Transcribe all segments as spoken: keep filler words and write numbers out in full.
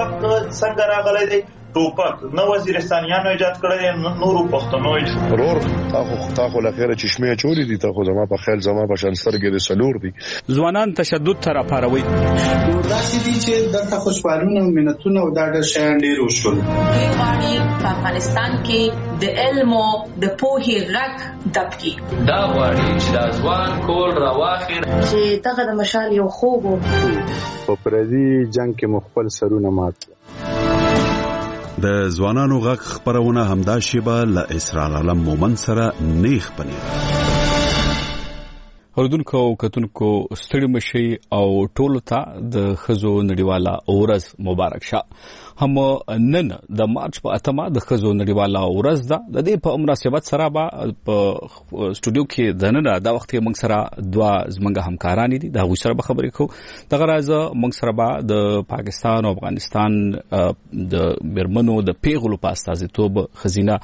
ټوپک څنګه راغلی دی؟ ټوپک نه وزیرستانیانو ایجاد کړی، نورو پښتنو ایجاد ورور تا خو تا خو لخيره چشمه چوری دي، تا خو زما په خیال زما په شانسترګې د سلور دي. ځوانان تشدد تر پاروي نو دا چې دي چې دغه خوشحالونه او منتونه او دا د شیان ډیر وشول. غواړي په افغانستان کې د علم او د پوهې غږ دبکي. دا غواړي چې د ځوان کول راواخي چې دغه د مشال یو خوب په پردي جنگ کې مخبل سرونه مات. د ځوانانو غږ خبرونه همدا شیبه له اسرار عالم مومن سره نیخ پنیر. اوردونکو کتونکو ستړي مشي او ټولو ته د خزو نړیواله اورز مبارک شه. هم نن د مارچ په اتمه د خزو نړیواله اورز ده. د دې په مناسبت سره به په سټوډیو کې د نن د وخت موږ سره دوا زمنګ همکاران دي، دا غوښ سره به خبرې کوو. دغه راز موږ سره به د پاکستان او افغانستان د برمنو د پیغلو په استازیتوب خزینه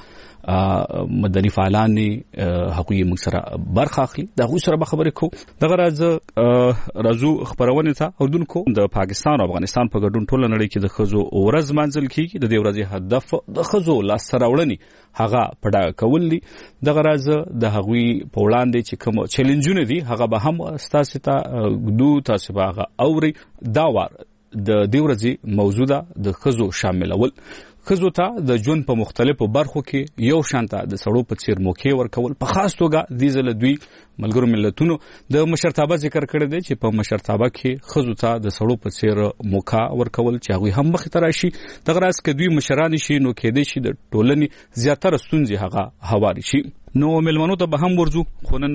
مدني فعالان حقوقي موږ سره برخه اخلي، دا غوښ سره به خبرې کوو. دغه راز رازو خبرونه ته اوردونکو د پاکستان او افغانستان په ګډون ټول نړۍ کې د خزو اورز منځل کیږي. د دې ورځې هدف د خزو لاس سراوړنی هغه پډا کول دي. دغه راز د هغوی په وړاندې چې کوم چیلنجونه دي هغه به هم تاسو ته ګدو تاسو به هغه اوري. دا وار د دې ورځې موضوع ده د خزو شاملول. خزو ته د ژوند په مختلفو برخو کې یو شانته د سړو په څیر موقع ورکول، په خاص توګه د ځل دوی ملګرو ملتونو د مشرتابه ذکر کړی دی چې په مشرتابه کې خزو ته د سړو په څیر موقع ورکول چې هغه هم مخ ته راشي. دغه راز کې دوی مشران شي نو کې دي چې د ټولنې زیاتره ستونزې هغه هواري شي. نو ملمنو ته به هم ورځو، خو نن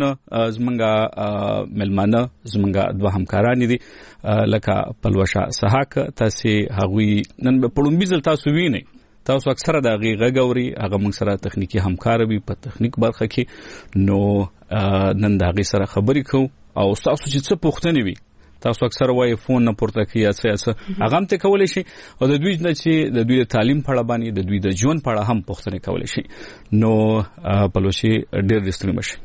زمونږه ملمانه زمونږه دوه همکاران دي لکه پلوشه سحاک. تاسو هغوی نن په پړومبي ځل تاسو وینئ، تاسو اکثره د هغې غږ اورئ، هغه موږ سره تخنیکي همکار وي په تخنیک برخه کې. نو نن د هغې سره خبرې کوو او تاسو چې څه پوښتنې وي تاسو اکثر وایي فون نه پورته کوي یا څه څه هغه هم ته کولی شي، او د دوی نه چې د دوی د تعلیم په اړه باندې د دوی د ژوند په اړه هم پوښتنې کولی شي. نو پلوشي ډېر دې ستړي مه شئ.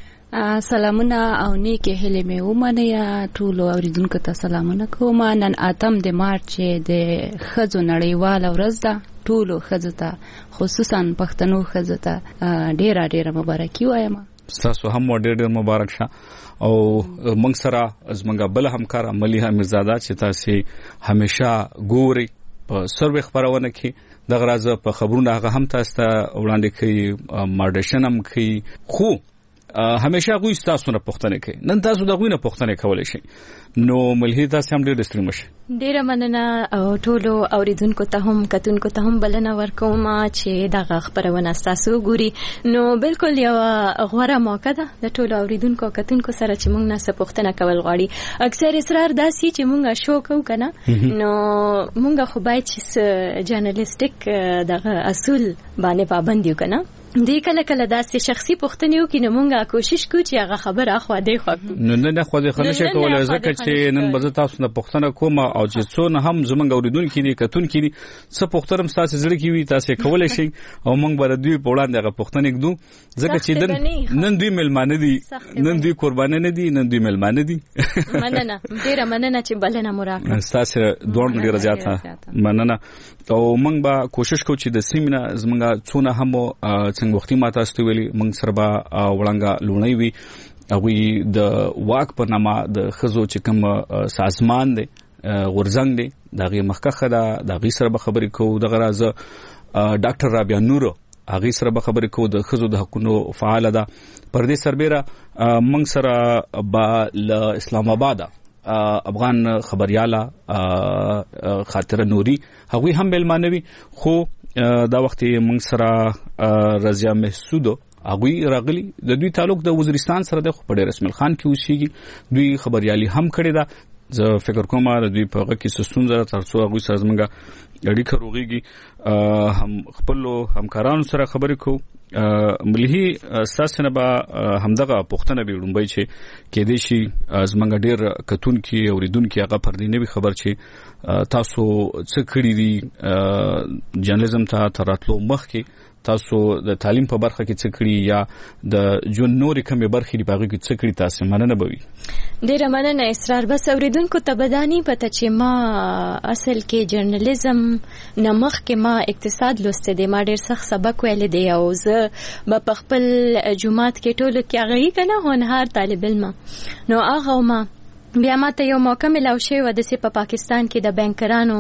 سلامونه او نیکې هیلې مې ومنئ. ټولو اورېدونکو ته سلامونه کوم. نن اتم د مارچ د ښځو نړیواله ورځ ده. ټولو ښځو ته خصوصا پښتنو ښځو ته ډېره ډېره مبارکي وایم. تاسو هم ډېر ډېر مبارک شه. او موږ سره زمونږ بل همکار ملیحه میرزاده چې تاسو همیشه ګوري په سروې خبرونه کې. دغه راز په خبرونه هغه هم تاسو ته وړاندې کوي، ماډریشن هم کوي، خو همیشه غوي تاسو نه پوښتنه کوي. نن تاسو د غوي نه پوښتنه کولای شئ. نو ملهي تاسو هم ډېر ستړي مشئ. ډیره مننه او ټولو اوریدونکو ته هم کتونکو ته هم بلنه ورکوم چې دغه خبرونه تاسو ګوري. نو بالکل یو غوړه موقع ده د ټولو اوریدونکو او کتونکو سره چې موږ نه پوښتنه کول غواړي. اکثر اصرار داسي چې موږ شو کوو کنه، نو موږ خو باید چې جرنالستیک دغه اصول باندې پابند یو کنه. دې کله کله داسې شخصي پوښتنې وکړي نو موږ کوشش کوو چې هغه خبره خو دې خو نو نه خو دې خلک کولای ځکه چې نن به تاسو نه پوښتنه کوم او چې څونه هم زمونږ اوریدونکو دي کتونکو دي څه پوښتنه هم تاسو زړه کې وي تاسو کولای شئ او موږ به دوی په وړاندې هغه پوښتنه کوو ځکه چې نن دوی ملمانه دي، نن دوی قربانه نه دي، نن دوی ملمانه دي. مننه ډیره مننه چې بلنه مو راکړه. تاسو دوه ډیره زیاته مننه. او موږ به کوشش کوو چې د سیمینه زمونږ څونه هم څنګه وختي ماته استویلی موږ سره به وړاندې لونی وي. هغوی د واک په نامه د ښځو چې کوم سازمان دی غورځنګ دی د هغې مخکښه ده، د هغې سره به خبرې کوو. دغه راز ډاکټر رابعه نور هغې سره به خبرې کوو، د ښځو د حقونو فعاله ده. پر دې سربیره موږ سره به له اسلام آباده افغان خبریاله خاطره نوري هغوی هم میلمانه وي. خو دا وخت موږ سره رضیا محسود هغوی راغلي، د دوی تعلق د وزیرستان سره د خو په ډېر اسماعیل خان کې اوسېږي. دوی خبریالي هم کړې ده. زه فکر کوم د دوی په هغه کې څه ستونزه تر څو هغوی سره زموږ اړیکه روغېږي. هم خپلو همکارانو سره خبرې کوو. ملهي ستاسو نه به همدغه پوښتنه وي لومبی چې کېدای شي زموږ ډېر کتونکي اورېدونکي هغه پر دې نه وي خبر چې تاسو څه کړي دي جرنالیزم ته تر راتلو مخکې تاسو د تعلیم په برخه کې څه کړی یا د ژوند نورې کومې برخې دی په هغه کې څه کړی تاسو مننه بوي. ډیره مننه اسرار. بس اوریدونکو ته بدانی پته چې ما اصل کې جرنالیزم نمخ کې ما اقتصاد لوسته دی، ما ډیر سخت سبق ویل دی او زه په خپل جمعات کې ټول کې هغه کنه هنر طالب علم نو هغه ما بیا ماته یو موقع ملاو شوی و د سي په پاکستان کې د بانکرانو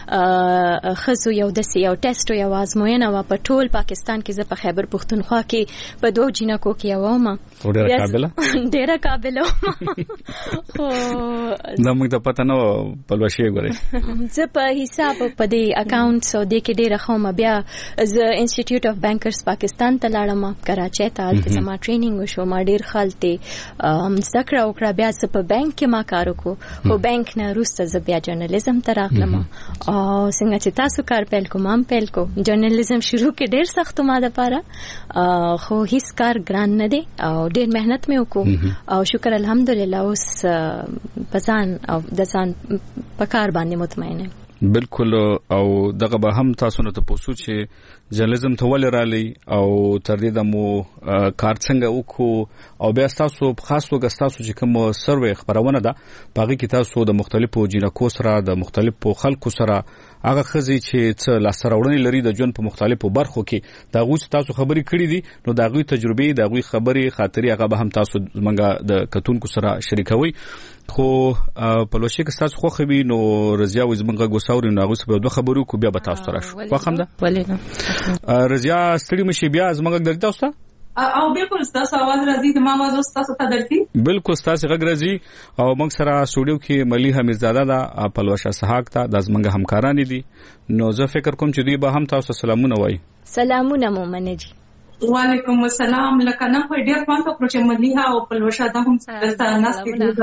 خزو یو د سي یو ټیسټ یو آزموینه و په ټول پاکستان کې زه په خیبر پختونخوا کې په دوه جنکو کې یو ما ډیره قابله ډیره قابله خو نو موږ ته پته نو په لوشي غوړې زه په حساب په دې اکاونټ سو د کې ډیره خو ما بیا زه انسټیټیوټ اف بانکرز پاکستان ته لاړم کراچۍ ته د سما ټریننګ وشو ما ډیر خالتي ذکر او کړ بیا څه په بانک کې ما کار وکړو خو بانک نه روسته ز بیا جرنالیزم ته راغلم او څنګه چې تاسو کار پیل کوم هم پیل کو جرنالیزم شروع کې ډیر سخت ما ده پاره خو هیڅ کار ګران نه دی او ډیر مهنت مې وکړو او شکر الحمدلله اوس پسان او د ځان په کار باندې مطمئن یم. بالکل او دغه به هم تاسو نه ته پوښتنه چې جرنالیزم ته ولې رالي او تر دې د مو کار څنګه وکړو او بیا تاسو خاص توګه تاسو چې کوم سروې خبرونه ده پاږي کې تاسو د مختلفو جنکو سره د مختلفو خلکو سره هغه خزي چې څه لاسراوړنې لري د ژوند په مختلفو برخو کې دا غوښ تاسو خبرې کړې دي نو دا غوي تجربې دا غوي خبرې خاطري هغه به هم تاسو منګه د کتونکو سره شریکوي. خو په لوشي کې تاسو خو خبي نو رضیا وزمنګه ګوساوري نو هغه څه دوه خبرو کو بیا به تاسو تر شو خو هم ده ولې نه رضیا ستړي مشي بیا زمنګه درته تاسو او بالکل تاسو आवाज راځي د ما आवाज تاسو ته درتي بالکل تاسو غږ راځي او موږ سره سټوډیو کې ملي حمیدزاده دا پلوشه سحاق ته د زمنګ همکاران دي نو زه فکر کوم چې دوی به هم تاسو سلامونه وایي. سلامونه مومنه جی. وعلیکم السلام. لکه نه په ډیر خوند وکړو چې مليها او پلوشه دا هم ستاسو ناس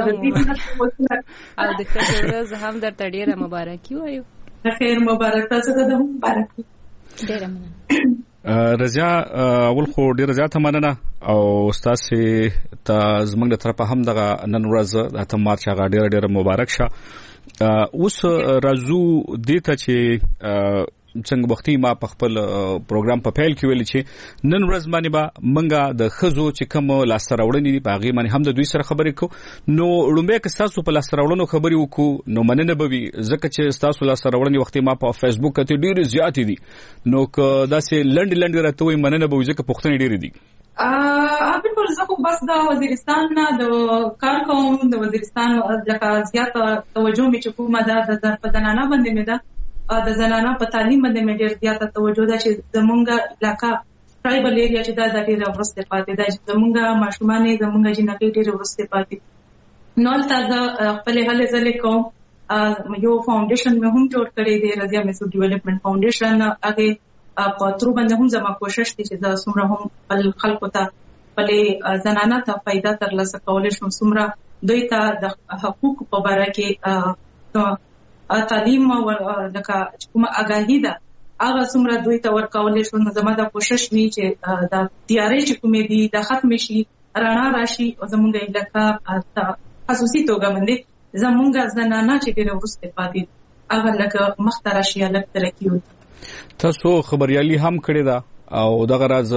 دي او د خیر ورځ هم درته ډیره مبارکي وایو. خیر مبارک تاسو ته هم مبارکي. ډیره مننه رضیا. اول خو ډیره زیاته مننه او استاد سي ته زمنګ د طرفه هم دغه نن ورځ د اتم مارچ هغه ډیره ډیره مبارک شه. اوس راځو دته چې څنګه وختي ما په خپل پروګرام په پیل کې ویل چې نن ورځ باندې با منګه د خزو چې کوم لاسراوړنې دي باغې باندې هم د دوی سره خبرې کو نو لومبه کې تاسو په لاسراوړنو خبرې وکړو نو مننه بوي ځکه چې تاسو لاسراوړنې وختي ما په فیسبوک کې ډېر زیات دي نو که داسې لند لند راته وي مننه بوي ځکه پښتنې ډېر دي. ا بالکل زه خو بس د وزیرستان نه د کار کوم د وزیرستان لکه زیات توجه مې چې کومه ده د پدانانه باندې مې ده د زنانه په تعلیم باندې مې ډېر زیاته توجه ده چې زمونږ علاقہ ټرایبل ایریا چې دا د ډېر ورسته پاتې ده چې زمونږ ماشومان زمونږ جنکې ډېر ورسته پاتې نو تاسو خپل هله ځلې کوم یو فاونډیشن مې هم جوړ کړی دی رضیا میسو ډیولپمنٹ فاونډیشن هغه په تر باندې هم زما کوشش دي چې دا څومره هم خپل خلکو ته خپل زنانه ته فائدہ ترلاسه کولای شم څومره دوی ته د حقوق په اړه کې تعلیم او لکه کومه آگاهی ده هغه څومره دوی ته ورکولې شو نو زموږ د کوشش وی چې دا تیارې چې کومې دي د ختم شي رڼا راشي او زموږ علاقہ خصوصي توګه باندې زموږ زنانه چې ډېر ورسته پاتې هغه لکه مخترشي الګ ترقی وي. تاسو خبريالي هم کړی دا او دغه راز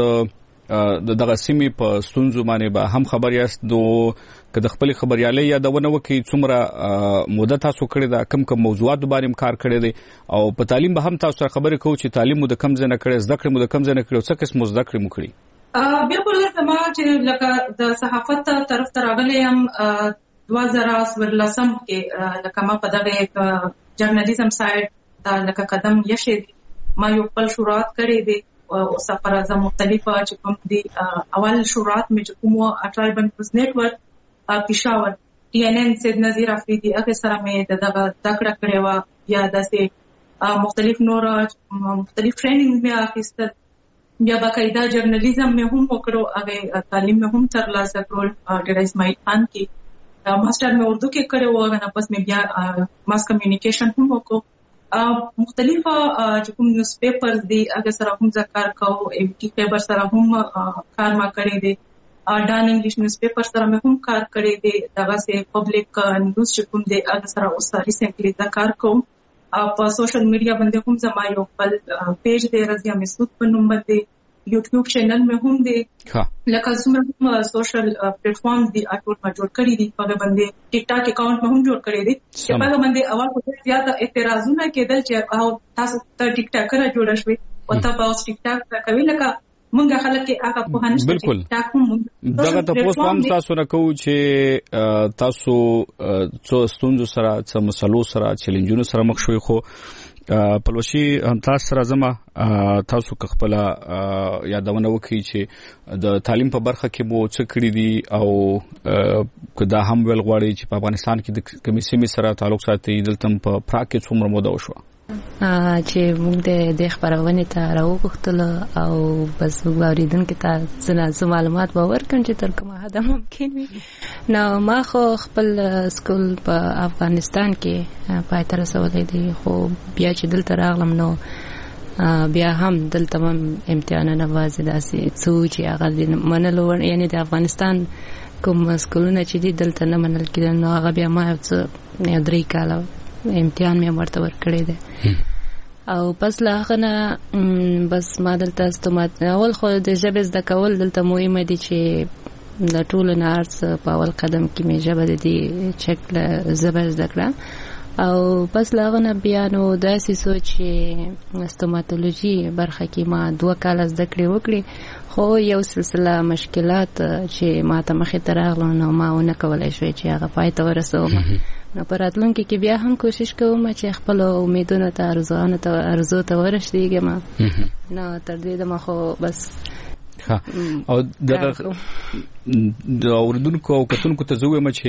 د دغه سیمې په ستونزو باندې به هم خبر یاست نو که د خپل خبريالي یادونه وکي څومره مدته تاسو کړی دا کم کم موضوعات باندې کار کړی دی او په تعلیم به هم تاسو سره خبرې کوو چې تعلیم مو د کم ځای نه کړی زده کړې مو د کم ځای نه کړی څه قسم زده کړې مو کړی. بالکل زما چې لکه د صحافت طرف ته راغلی یم دوه زره څوارلسم کې لکه ما په دغه جرنالیزم سایډ لکه قدم یشي ما یو خپل شروعات کړی دی او سفر از مختلفه چې کوم دي اول شروعات مې چې کوم ټرایبل نیوز نتورک پېښور ټي ان ان سید نذیر افریدي هغه سره مې دغه تکړه کړې و یا داسې مختلف نور مختلف ټریننګ مې اخیستل بیا باقاعده جرنالیزم مې هم وکړو هغه تعلیم مې هم ترلاسه کړل ډېر اسماعیل خان کې ماستر مې اردو کې کړو او نه پس مې بیا ماس کمیونیکیشن هم وکړو مختلفه چې کوم نیوز پیپرز دي هغه سره هم ذکر کوو ام ټي پیپر سره هم کار ما کړی دی ډان انګلیش نیوز پیپر سره مې هم کار کړی دی دغه سه پبلک نیوز چې کوم دی هغه سره اوس ریسنټلی ذکر کوم په سوشل میډیا باندې هم زما یو خپل پیج دی رضیا مسعود په نوم باندې یوټیوب چینل مې هم دی لکه څومره سوشل پلیټ فارم دي اټول ما جوړ کړی دي په باندې ټیک ټاک اکاونټ مې هم جوړ کړی دی چې په باندې اول خو زیاته اعتراضونه کېدل چې او تاسو ته ټیک ټاک را جوړ شوي او تاسو ټیک ټاک کوي لکه مونږه خلک کې هغه په هنځ بالکل دغه تاسو هم تاسو نه کوو چې تاسو څو ستونزو سره څو مسلو سره چیلنجونو سره مخ شوي خو پلوشي هم تاسو سره زما تاسو خپل یادونه وکړي چې د تعلیم په برخه کې مو څه کړی دي او کدا هم ول غواړي چې په افغانستان کې د کمیسیمي سره تعلق ساتي دلته په پراګ کې څومره موده وشو چې موږ د خبرونه ته راوغختل او بس وګوریدونکو ته څه معلومات باور کړم چې تر کومه حد ممکن وي نو ما خو خپل سکول په افغانستان کې پای تر رسولې دي خو بیا چې دلته راغلم نو بیا هم دلته هم امتحانونه وازه داسې څو چې هغه منلو یعنی د افغانستان کوم سکولونه چې دلته نه منل کېدل نو هغه بیا ما څه درې کاله امتحان مې ورته ورکړی دی او پس لا غنه بس ما دلته استمات اول خو د ژبې زده کول دلته مهمه دي چې د ټولو نه ارڅ په اول قدم کې مې ژبه د دې شکل زبر زده کړه او پس لا غنه بیا نو داسې سوچ استوماتولوژي برخه کې ما دوه کال زده کړې وکړې خو یو سلسله مشکلات چې ما ته مخې ته راغلو نو ما ونه کولای شوې چې هغه پای ته ورسوم نو په راتلونکي کې بیا هم کوشش کوم چې خپل امیدونو ته ارزوانه ته ارزو ته ورسېږم نو تر دې دمه خو بس او دغه د اوردونکو او کتونکو ته زویم چې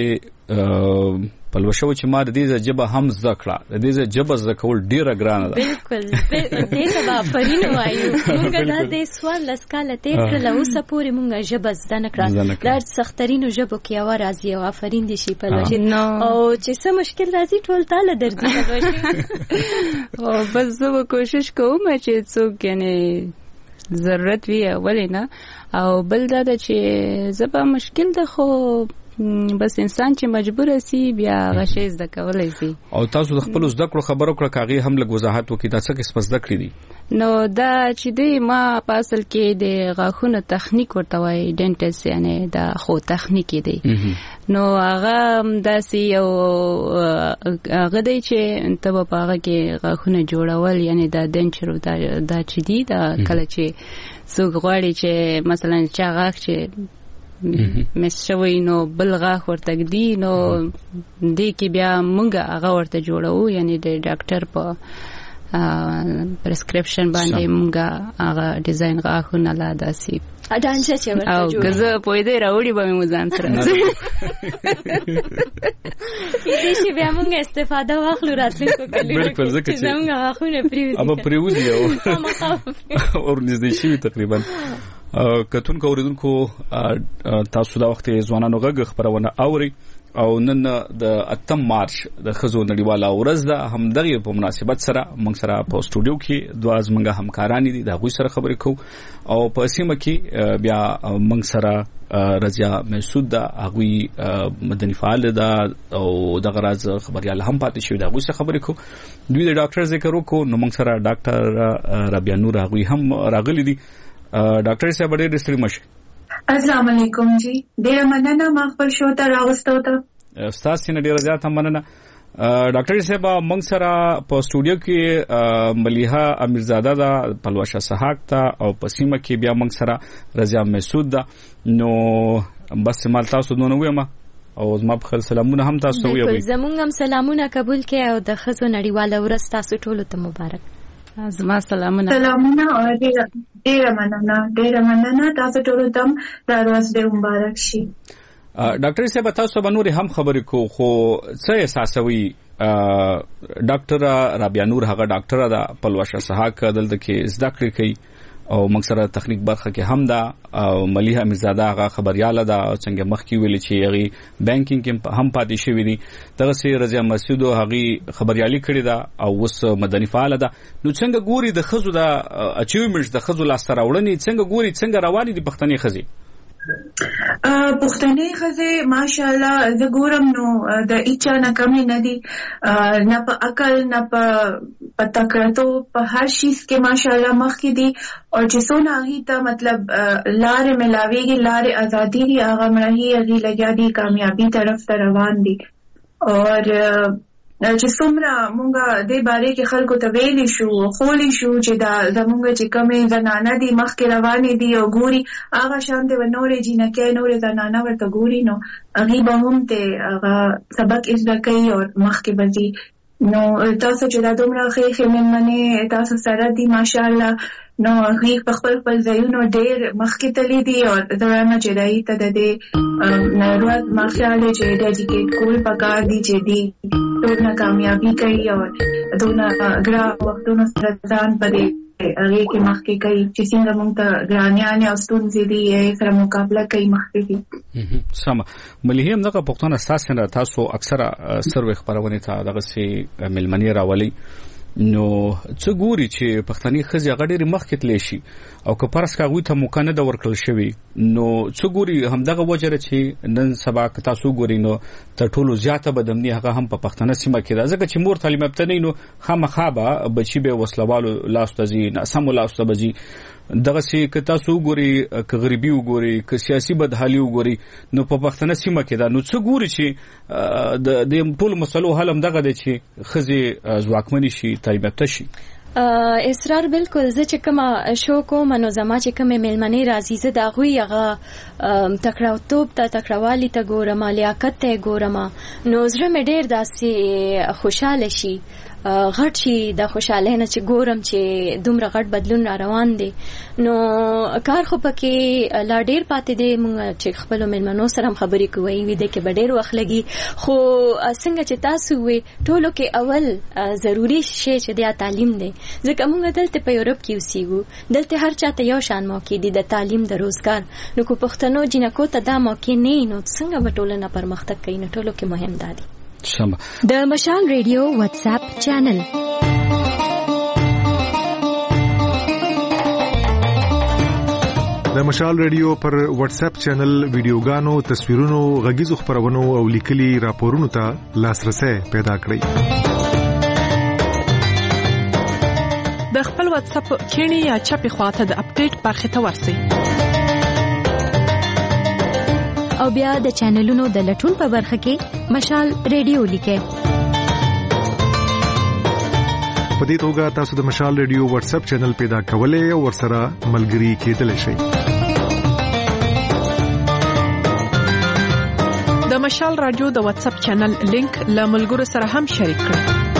پلوشو چې ما د دې ژبه هم ذکر د دې ژبه ذکر ډیره ګرانه ده بالکل دې سبا پرین وایو موږ دا د سوال لسکاله تیر کړل او سپوري موږ ژبه زده نه کړل دا سخترینو ژبو کې او راځي او افرین دي شي پلوشي او چې څه مشکل راځي ټول تعالی درځي پلوشي او بس زه کوشش کوم چې څوک یعنی ضرورت وی اولینا او بل دا چې زبا مشکل ده خو بس انسان چې مجبور سي بیا غشي زده کولای سي او تاسو د خپل زده کړو خبرو کړه کاغي هم لږ وضاحت وکړئ تاسو کې څه زده کړی دي نو دا چې دی ما په اصل کې د غاښونو تخنیک ورته وای ډنټس یعنی دا خو تخنیک دی نو هغه داسې یو هغه دی چې ته په هغه کې غاښونه جوړول یعنی دا دنچرو دا دا چې دی دا کله چې څوک غواړي چې مثلا چا غاښ چې مس شوی نو بل غاښ ورته دی نو دې کې بیا مونږ هغه ورته جوړو یعنی د ډاکټر په پرسکرپشن باندې مونږ هغه ډیزاین غاښونه لا داسي اډانچا چې ورته جوړو او غزه پوي دی راوړي به مو ځان سره دې شي بیا مونږ استفاده واخلو راتلونکو کلی بالکل ځکه چې مونږ غاښونه پریوزي اما پریوزي او ورنږدې شي تقریبا کتون کوریدونکو تاسو دا وخت ځوانانو غږ خبرونه اوري او نن د اتم مارچ د خزو نړیواله ورځ ده هم دغه په مناسبت سره موږ سره په استودیو کې دوه زمنګ همکاران دي د غوي سره خبرې کوو او په سیمه کې بیا موږ سره رضیا مسعود دا غوي مدني فعال ده او دغه راز خبريال هم پاتې شوی دا غوي سره خبرې کوو دوی د ډاکټر ذکر وکړو نو موږ سره ډاکټر ربيع نور غوي هم راغلي دي ډاکټر صاحب ډېر ستړي مشه السلام علیکم جی ډېر مننه ما خپل شو ته راوستو ته استاد سینه ډېر زیات مننه ډاکټر صاحب موږ سره په استودیو کې ملیحه امیرزاده دا پلوشه سحاق تا او په سیمه کې بیا موږ سره رضیا مسعود دا نو بس مال تاسو نو ویما او زما په خل سلامونه هم تاسو ویوي زمونږ هم سلامونه قبول کړئ او د خزو نړیواله ورځ تاسو ټول ته مبارک زما سلامونه سلامونه او ډېر مننه ډېر مننه تاسو ټول ته دا ورځ دې مبارک شي ډاکټر صاحب تاسو باندې هم خبرې کو خو څه احساسوي ډاکټر ربيع نور هغه ډاکټر دا پلوشه سحاق دلته کې زده کړې کوي او موږ سره تخنیک برخه کې هم دا او ملیحه امیرزاده هغه خبرياله دا څنګه مخکې ویل چې هغه بانکینګ کې هم پاتې شوی دي دغه سي رضیا مسعود هغه خبريالي کړی دا او اوس مدني فعال ده نو څنګه ګوري د خزو دا اچیومنټس د خزو لاس راوړنې څنګه ګوري څنګه رواني دي پښتني خزي پښتنې ښځې ماشاءالله زه ګورم نو د هیچا نه کمې نه دي، نه په عقل نه په تکړهتوب، په هر شیز کې ماشاءالله مخکې دي. او چې څونه هغې ته مطلب لارې ملاویږي، لارې ازادي دي، هغه مړهې هغې لګیا دي، کامیابي طرف ته روان دي. اور چې څومره مونږ دې باره کې خلکو ته ویلی شو خولی شو چې دا زمونږ چې کومې زنانه دي مخکې روانې دي او ګوري هغه شانتې به نورې جینکۍ نورې زنانه ورته ګوري، نو هغې به هم ته هغه سبق زده کوي او مخکې به ځي. نو تاسو چې دا دومره ښې ښې مېلمنې تاسو سره دي ماشاءالله، نو هغې په خپل خپل ځایونو ډېر مخکې تللي دي. او زه وایم چې د هغې ته د دې ورځ ما خیال دی چې ډیډیکیټ کول پکار دي چې دې دونه کامیابي کوي او دونه ګران وختونو سره ځان په دې هغې کې مخکې کوي چې څنګه موږ ته ګرانیانې او ستونزې دي هغې سره مقابله کوي مخکې دي. سمه ملي هم دغه پوښتنه ستاسو نه تاسو اکثره سروې خپرونې ته دغسې مېلمنې راولئ، نو څه ګوري چې پښتني ښځې هغه ډېرې مخکې تللی شي او که فرض که هغوی ته موقع نه ده ورکړل شوې، نو څه ګوري همدغه وجه ده چې نن سبا که تاسو ګورئ نو تر ټولو زیاته بدامني هغه هم په پښتنه سیمه کې ده، ځکه چې مور تعلیم یافته نه وي نو خامخا به بچي به وسلوالو لاسو ته ځي، ناسمو لاسو ته به ځي. دغسې که تاسو وګورئ، که غریبي وګورئ، که سیاسي بدحالي وګورئ، نو په پښتنه سیمه کې ده. نو څه ګوري چې د دې ټولو مسلو حل همدغه دی چې ښځې ځواکمنې شي، تعلیم یافته شي. اسرار بالکل زه چې کومه شو کوم نو زما چې کومې مېلمنې راځي زه د هغوی هغه تکړهتوب ته تکړهوالي ته ګورم، لیاقت ته یې ګورم، نو زړه مې ډېر داسې خوشحاله شي، غټ شي د خوشحالۍ نه چې ګورم چې دومره غټ بدلون را روان دی. نو کار خو پکې لا ډېر پاتې دی، موږ چې خپلو مېلمنو سره هم خبرې کوو ویده کې به ډېر وخت لګي، خو څنګه چې تاسو وې ټولو کې اول ضروري شی چې دی تعلیم دی، ځکه موږ دلته په یورپ کې اوسېږو، دلته هر چاته یو شان موقع دي د تعلیم د روزګار، نو که پښتنو جینکو ته دا موقع نه نو څنګه به ټولنه پرمختګ کوي؟ نو ټولو کې مهم دا دی. د مشال ریډیو واتس اپ چینل د مشال ریډیو پر واتس اپ چینل ویډیوګانو، تصویرونو، غږیزو خبرونو او لیکلي راپورونو ته لاسرسي پیدا کړئ. د خپل واتس اپ کینی یا چپی خواته د اپډیټ برخه ته ورسئ او بیا د چینلونو د لټون په برخه کې مشال ریډیو لیکئ. په دې توګه تاسو د مشال ریډیو واتس اپ چینل پیدا کولای او ورسره ملګري کېدلی شئ. د مشال رادیو د واتس اپ چینل لینک له ملګرو سره هم شریک کړئ.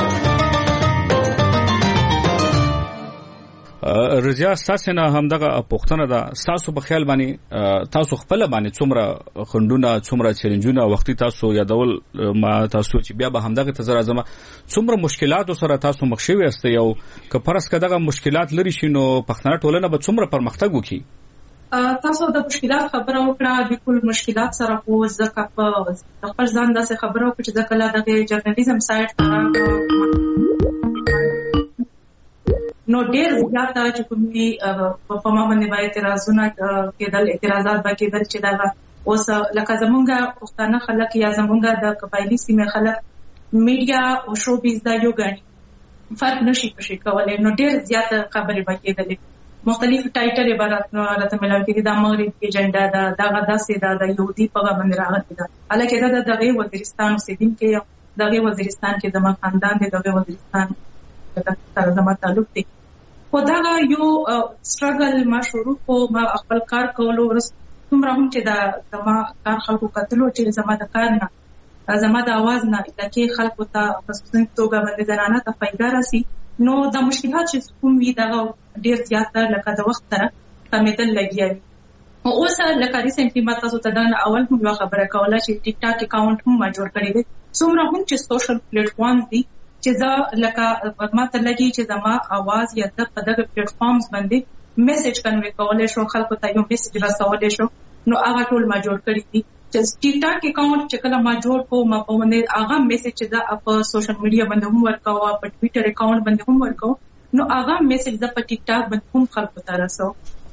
رضا تاسو نه همدغه پوښتنه ده، تاسو په خیال باندې تاسو خپل باندې څومره خندونه، څومره چیلنجونه وختي تاسو یادول ما تاسو چې بیا به همدغه تزر اعظم څومره مشکلات سره تاسو مخ شوي یاست، یو که فرض کړه مشکلات لري شي نو پښتنه ټولنه به څومره پرمختګ وکړي؟ تاسو د مشکلات خبره وکړه، د ټول مشکلات سره خو ځکه په خپل ځان داسې خبره وکړه چې ځکه لا د جرنالیزم سایت نو ډېر زیاته چې کومي په ما باندې وایي اعتراضونه کېدل، اعتراضات به کېدل چې دا اوس لکه زمونږه پښتانه خلک یا زمونږه د قبایلي سیمې خلک میډیا او شو بیز دا یو غني فرق نشي پښې کولای، نو ډېر زیاته خبرې به کېدلې، مختلف ټایټل عبارت نو راته ملاوي کېږي، دا مغرب ایجنډا دا دا داسې دا د یهودي په باندې راغلی دا، الکه دا دغه وزیرستان اوسیدونکو دغه وزیرستان کې د ما خاندان دی، دغه وزیرستان سره زما تعلق دی. خو دا یو سټرګل ما شروع کو، ما خپل کار کولو ورسته څومره هم چې دا زما کار خلکو کتلو چې زما د کار نه زما د اواز نه لکه خلکو ته خصوصي توګه باندې زنانه ته فائدہ راسي، نو دا مشکلات چې کوم وی دا ډیر زیات لکه د وخت سره کمیدل لګیږي. او اوس لکه ریسنټلی ما تاسو ته دا اول هم خبره کوله چې ټیک ټاک اکاونټ هم ما جوړ کړی دی، څومره هم چې سوشل پلیټ فارم دي چې دا لکه ماته لګي چې زما आवाज یا د په دغه پلیټ فارمز باندې میسج کنوي کولای شو، خلکو ته یو میسج رسولای شو، نو هغه ټول ما جوړ کړی دي. چې ټیک ټاک اکاونټ چې کله ما جوړ کوم ما په باندې هغه میسج دا په سوشل میډیا باندې هم ورکاو، په ټوئیټر اکاونټ باندې هم ورکاو، نو هغه میسج د په ټیک ټاک باندې هم خلکو ته رسو.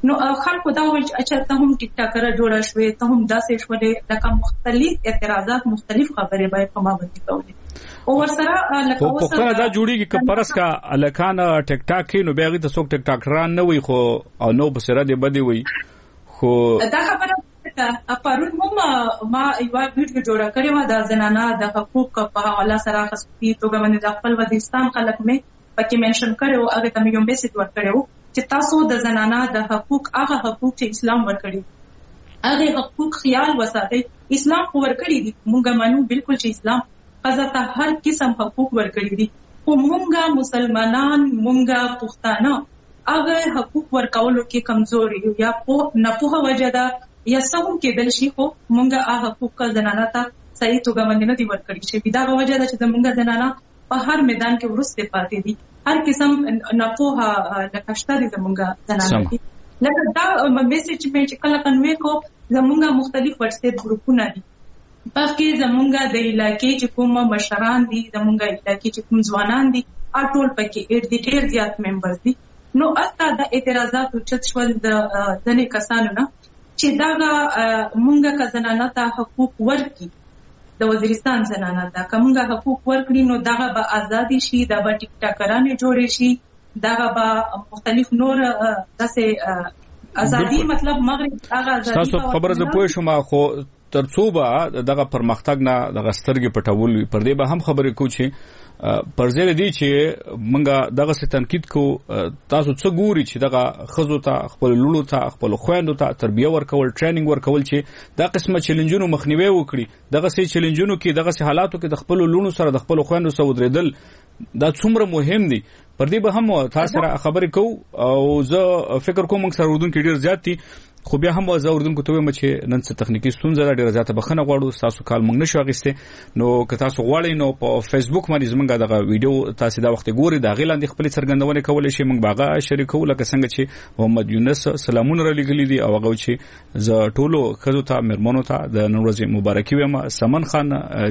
نو خلکو دا ویل چې ته هم ټیک ټاکر جوړه شوې ته هم داسې شولې لکه مختلف اعتراضات مختلف خبرې باید په ما باندې کولې او ورسره لکه اوس په دا جوړیږي چې پرس کا الکان ټیک ټاک کې نو بیاغي ته څوک ټیک ټاکران نه وي خو او نو بسره دی بدی وي خو دا خبره ته پرون هم ما یو ویډیو جوړه کړې و د زنانه د حقوق په حواله سره خصوصي توګه باندې د خپل وزیرستان خلک مې پکې منشن کړو هغه ته مې یو میسج ورکړو چې تاسو د زنانه د حقوق هغه حقوق چې اسلام ورکړي هغه حقوق خیال وساتئ اسلام ورکړي دي موږ مانو بالکل چې اسلام قضا ته هر قسم حقوق ورکړي دي خو مونږه مسلمانان مونږه پښتانه هغه حقوق ورکولو کې کمزوري یا په نه په وجه دا یا سمون کې دل شي خو مونږه هغه حقوق زنانه ته صحیح توګه باندې نه دي ورکړي چې دا وجه دا چې مونږه زنانه په هر میدان کې ورسته پاتې دي هر قسم نه په لکشته دي مونږه زنانه لکه دا میسج مې چې کله کنوي کو زمونږه مختلف ورسته ګروپونه دي پکې زمونږه د علاقې چې کوم مشران دي زمونږه علاقې چې کوم ځوانان دي ټول پکې ډېر ډېر زیات ممبرز دي نو اته د اعتراضات چت شول د ځنې کسانو نه چې دا مونږه کا زنانه ته حقوق ورکړي د وزیرستان زنانه ته کومه حقوق ورکړي نو دا به ازادي شي دا به ټیک ټاکرانه جوړ شي دا به مختلف نور داسې ازادي مطلب مغرب هغه ازادي تاسو خبره زه پوه شم خو ترڅو به دغه پرمختګ نه دغه سترګې پټول پر دې به هم خبرې کو چې پرځل دي چې مونږه دغه څه تنقید کو تاسو څه ګوري چې دغه خزو ته خپل لولو ته خپل خويندو ته تربیه ورکول ټریننګ ورکول چې دا قسمه چیلنجونو مخنیوي وکړي دغه څه چیلنجونو کې دغه څه حالاتو کې د خپل لولو سره د خپل خويندو سره ودرېدل دا څومره مهم دي پر دې به هم تاسو سره خبرې کو او زه فکر کوم موږ سره ودون کې ډیر زیات دي خو بیا هم زه اردوونکو ته وایم چې نن څه تخنیکی ستونزه ده ډیره زیاته بخښنه غواړو تاسو کال موږ نشو اخیسته نو که تاسو غواړئ نو په فیسبوک باندې زمونږ دغه ویډیو تاسو دا وخت ګوري دا غیلاندې خپل څرګندونه کولای شئ موږ باغه شریکو لکه څنګه چې محمد یونس سلامونه را لګلی دي او هغه چې ز ټولو خزو ته مرمنو ته د نن ورځې مبارکي وایم سمن خان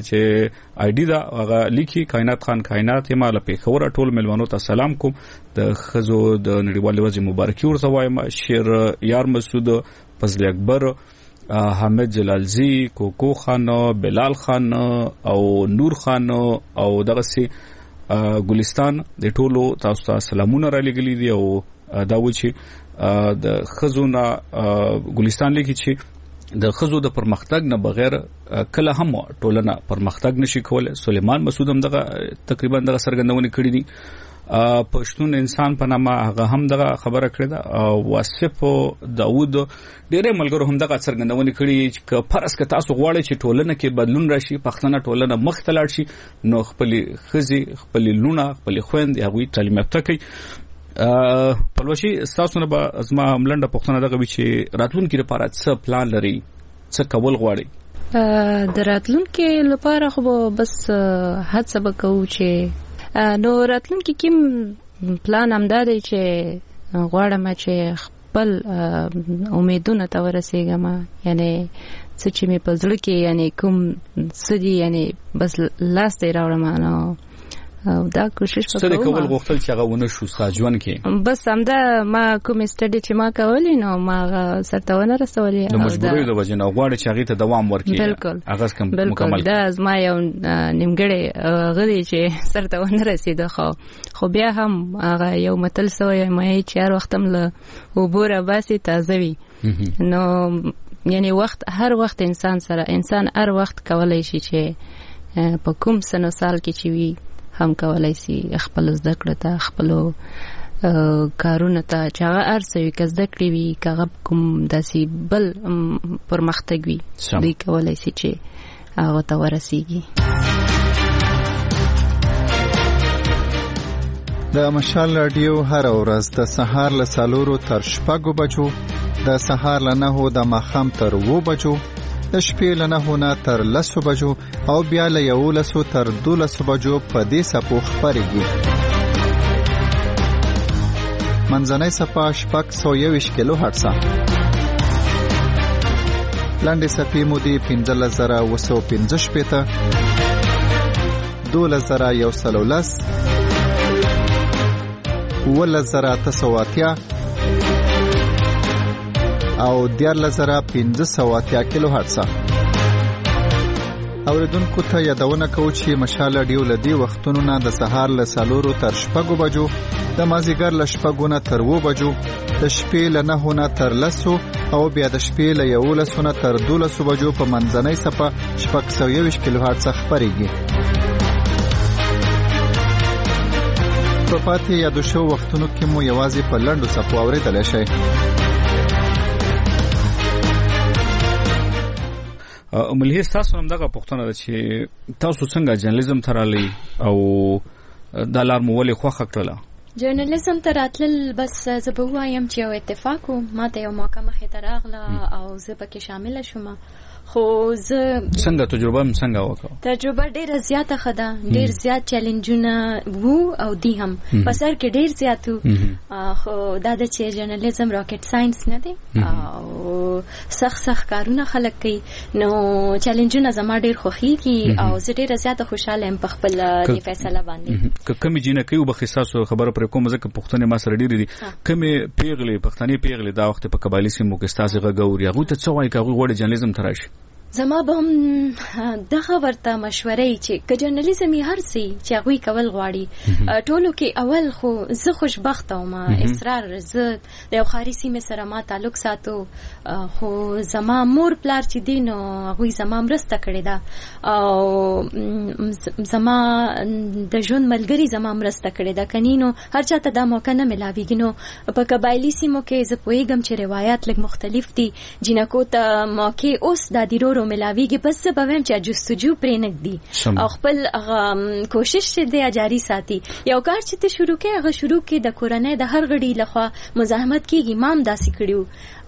چې آی ډی دا هغه لیکي کائنات خان کائنات یې مال په خبره ټول ملمنو ته سلام کوم د خزو د نړیوال ورځې مبارکي ورته وایم شیر یار مسعود فضل اکبر حامد جلالزی کوکو خان بلال خان او نور خان او دغه سي ګلستان د ټولو تاسو ته سلامونه را لګلی دي او دا و چې د خزونه ګلستان لیکي چې د خزو د پرمختګ نه بغیر کله هم ټولنه پرمختګ نشي کولای سليمان مسعود هم دغه تقریبا دغه سرګندونه کړې دي پښتون انسان په نامه هغه هم دغه خبره کړې ده واصف داوود ډېر ملګرو هم دغه څرګندونه کړې چې فرض ک تاسو غواړئ چې ټولنه کې بدلون راشي پښتنه ټولنه مخ ته لاړ شي نو خپل خزي خپل لونه خپل خويند هغه تعلیم یافته کوي پلوشي تاسو نه به ازما ملنده پښتنه دغه چې راتلونکي لپاره څه پلان لري څه کول غواړي د راتلونکي لپاره خو بس هڅه وکړو چې نو راتلونکي کوم پلان هم دا دی چې غواړم چې خپل امیدونه ته ورسېږم یعنی څه چې مې په زړه کې یعنی کوم څه دي یعنی بس لاس ته راوړم نو دا کوشش وکړم سره کول غوښتل چې هغه ونه شو ساجوان کې بس همدا ما کوم سټډي چې ما کولې نو ما سرتاونه رسولې نو مجبورې د وجه نه غواړي چې هغه ته دوام ورکړي بالکل هغه کوم مکمل دا زما یو نیمګړی غړي چې سرتاونه رسیده خو خو بیا هم هغه یو متل سوی مې چې هر وخت هم له وبوره باسي تازه وي نو یعنی وخت هر وخت انسان سره انسان هر وخت کولای شي چې په کوم سنو سال کې چې وي هم کولای شي خپل زده کړه ته خپل کارونه ته چې هغه ارسوي که زده کړې وي که هغه کوم داسې بل پرمختګ وي دوی کولای شي چې هغه ته ورسیږي د مشال رادیو هر ورځ د سهار له څلورو تر شپږو بجو د سهار له نهو د ماښام تر اوو بجو د شپې له نهو نه تر لسو بجو او بیا له یولسو تر دولسو بجو په دې څپو خپرېږي. منځنۍ څپه شپږ سوه یوویشت کیلو هرټزه. لنډې څپې مودې پنځلس زره اوه سوه پنځه شپېته، دولس زره یو سل او لس، اوولس زره اته سوه اتیا، او دیارلس زره پنځه سوه اتیا کیلو هرتز. اوریدونکو ته یادونه کوو چې مشال رادیو لدی وختونو نه د سهار له سالورو تر شپږو بجو، د مازیګر له شپږو نه تر اوو بجو، د شپې له نهو نه تر لسو او بیا د شپې له یولسو نه تر دولسو بجو په منځنۍ څپه شپږ سوه یوویشت کیلو هرتز خپرېږي. په پاتې یادو شوو وختونو کې مو یوازې په لنډو څپو اورېدلی شئ. ملهیر تاسو هم دغه پوښتنه ده چې تاسو څنګه جرنالیزم ته راغلئ او دا لار مو ولې خوښه کړله؟ جرنالیزم ته راتلل بس زه به ووایم چې یو اتفاق و، ما ته یو موقع مخې ته راغله او زه پکې شامله شوم. خو زه څنګه تجربه هم څنګه وکړه؟ تجربه ډیره زیاته ښه ده، ډیر زیات چیلنجونه وو او دی هم په سر کې ډیر زیات وو. خو دا د چې جرنالیزم راکټ ساينس نه دی او سخت سخت کارونه خلک کوي، نو چیلنجونه زما ډیر خوښیږي او زه ډیره زیاته خوشاله یم په خپل د فیصله باندې. که کومې جینکۍ وبخښتاسو خبره پرې کوم، ځکه پوښتنې ما سره ډیرې دي. کومې پیغلې پښتنې پیغلې دا وخت په قبایلي سیمو کې ستاسې غږ اوري، هغوی ته څه وایي که هغوی غواړي جرنالیزم ته راشي؟ زما به هم دغه ورته مشورې چې که جرنالیزم یې هر څه چې هغوی کول غواړي، ټولو کې اول خو زه خوشبخته وم، اصرار زه د یو ښاري سیمې سره ما تعلق ساتو، خو زما مور پلار چې دي نو هغوی زما مرسته کړې ده او زما د ژوند ملګري زما مرسته کړې ده. کني نو هر چاته دا موقع نه ملاویږي. نو په قبایلي سیمو کې زه پوهېږم چې روایات لږ مختلف دي، جینکو ته موقع اوس دا دیرو ملاویږي، بس زه به وایم چې جستجو پرې نږدي او خپل کوشش چې دی جاري ساتي. یو کار چې ته شروع کې هغه شروع کې د کورنۍ د هر غړي لخوا مزاحمت کېږي. ما هم داسې کړي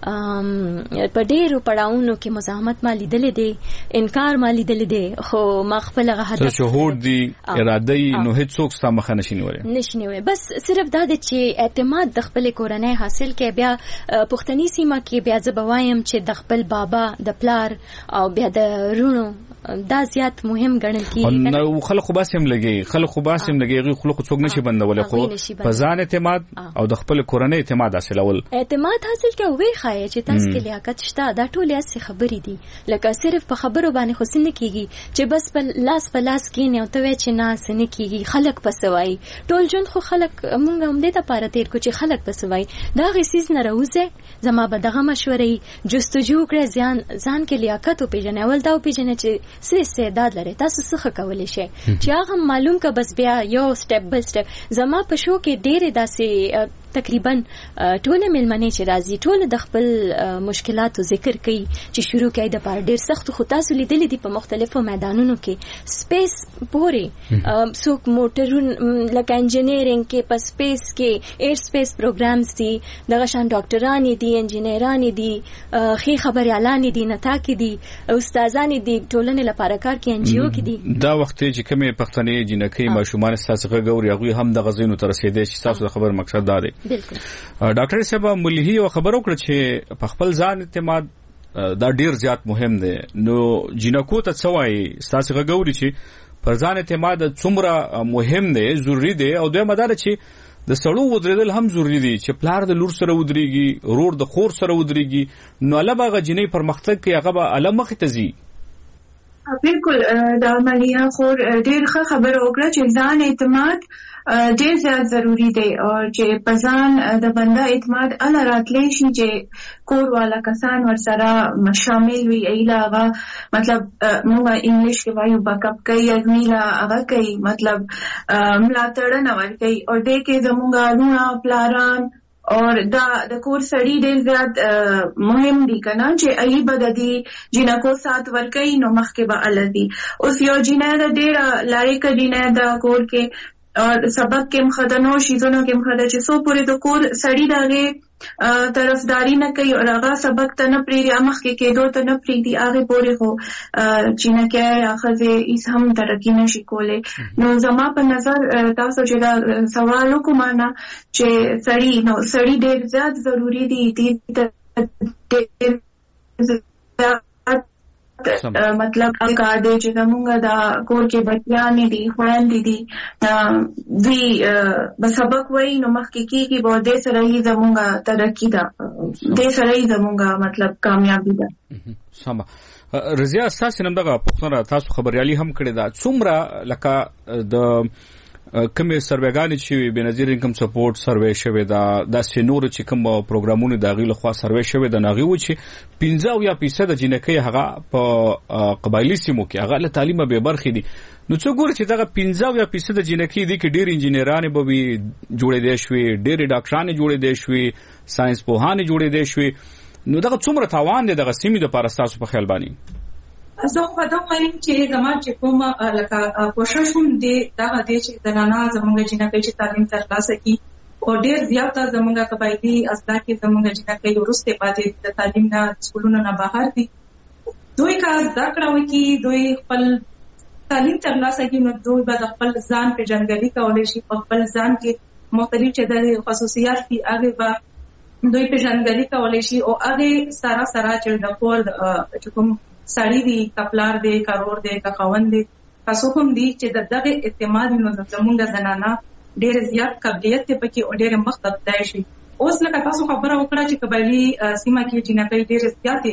په ډېرو پړاوونو کې مزاحمت ما لیدلې دی، انکار ما لیدلې دی، خو ما خپل هغه هدف شهود دي اراده یې نو هیڅوک ستا مخه نشي نیولی نشي نیولی. بس صرف دا دی چې اعتماد د خپلې کورنۍ حاصل کې. بیا پښتني سیمه کې بیا زه به وایم چې د خپل بابا د پلار او بیا د رونو دا زیات مهم ګڼل کېږي. نو خلک خو باسې هم لګي خلک خو باسې هم لګي هغوی خلک څوک نشي بندولی، خو په ځان اعتماد او د خپل کورنۍ اعتماد حاصلول اعتماد حاصل کې وی ښایي چې تاسو کې لیاقت شته. دا ټولې هسې خبرې دي، لکه صرف په خبرو باندې خو څه نه کېږي چې بس په لاس په لاس کښېنې او ته وایې چې نه څه نه کېږي. خلک پسې وایي ټول ژوند خو خلک مونږ همدې دپاره تېر کړو چې خلک پسې وایي. د هغې څیز نه راوځئ. زما به دغه مشورې جستجو کړئ، ځان ځان کې لیاقت وپېژنئ. اول دا وپېژنئ چې څه استعداد لري، تاسو څه ښه کولی شئ چې هغه معلوم که بس بیا یو سټپ بل سټپ. زما په شو کې ډېرې داسې تقریبا ټوله مېلمنې چې راځي ټوله د خپل مشکلاتو ذکر کوي چې شروع کوي د پاره ډېر سخت. خو تاسو لیدلې دي په مختلفو میدانونو کې سپیس پورې څوک موټرون لکه انجینیرینګ کې په سپیس کې ایر سپیس پروګرامز دي، دغه شان ډاکټران دي، انجینیران دي، خې خبريالان دي، نتا کې دي، استادان دي، ټولنې لپاره کار کوي، ان جی او کې دي. دا وخت چې کومې پښتنې جنکۍ ماشومان ستاسو غوړي هغه هم د غزینو تر رسیدي چې تاسو د خبر مقصد دا دی. بالکل ډاکټر صاحب ملهي یو خبرو کړ چې په خپل ځان اعتماد دا ډیر زیات مهم دی. نو جنکو ته څه وایي ستاسو غوړي چې پر ځان اعتماد څومره مهم دی، ضروری دی؟ او دوی مدار چې د سړو ودرېدل هم ضروری دي چې پلار د لور سره ودرېږي، رور د خور سره ودرېږي، نو لباغه جنې پر مختګ کې هغه به علم مخ ته ځي. بالکل دا ملیا خور ډېر ښه خبره وکړه چې ځان اعتماد ډېر زیات ضروری دی او چې په ځان د بنده اعتماد ال راتلی شي چې کور والا کسان ورسره شامل وي. ایله هغه مطلب موږ انګلیش کې وایو بیک اپ کوي، ازمیله هغه کوي، مطلب ملاتړ نه ورکوي. او دې کې زموږ لونه پلاران اور دا د کور سړی ډېر زیات مهم دي کنه چې ای بددي جنکو سات ورکې نو مخکې به الدي. اوس یو جنې د ډېر لایق جنې د کور کې اور سبق کې مخدنو شیزونو کې مخده چې سو پورې د کور سړی دغه طرفداري نه کوي او هغه سبق ته نه پریږي، مخ کې کېدو ته نه پریږدي، هغه پورې خو چې نه کې اخذ ایس هم ترقی نشي کولای. نو زما په نظر تاسو چې دا سوال وکمانه چې سړی نو سړی ډېر زیات ضروری دی. دې مطلب کار دی چې زمونږ د کور کې بچیانې دي خویندې دي دوی به سبق وایي نو مخکې کېږي به دې سره یې زمونږ ترقي ده دې سره یې زمونږ مطلب کامیابي ده. سمه رضیا ستاسې نه دغه پوښتنه تاسو خبریالي هم کړې ده څومره لکه د کومې سروېګانې چې بېنظیر انکم سپورټ سروې شوې ده داسې نور چې کوم پروګرامونه د هغې لخوا سروې شوې ده نو هغې و چې پنځه اویا فیصده جینکۍ هغه په قبایلي سیمو کې هغه له تعلیمه بې برخې دي نو څوک ګوري چې دغه پنځه اویا فیصده جینکۍ دي کې ډېرې انجینرانې به وي جوړېدی شوې ډېرې ډاکټرانې جوړېدی شوې ساینس پوهانې جوړېدی شوې نو دغه څومره تاوان دی دغه سیمې دپاره ستاسو په خیال باندې؟ زه خو دا وایم چې زما چې کوم لکه کوشش هم دی دغه دی چې زنانه زموږ جینکۍ چې تعلیم ترلاسه کړي او ډېر زیاته زموږ قبایلي اصلا کې زموږ جینکۍ وروسته پاتې د تعلیم نه سکولونو نه بهر دي دوی کا زده کړه وکړي دوی خپل تعلیم ترلاسه کړي نو دوی به د خپل ځان پیژندګلوي کولی شي په خپل ځان کې مختلف چې د خصوصیات دي هغه به دوی پیژندګلوي کولی شي او هغه سره سره چې د کور چې کوم سړی دی کپلار دی کارور دی کاوند دی تاسو هم دی چې د دغه اعتماد نو زموږ زنانه ډېر زیات قابلیت ته پکې او ډېر مختص دی شي اوس لکه تاسو خبره وکړه چې قبایلي سیمه کې جنکۍ ډېر زیاتې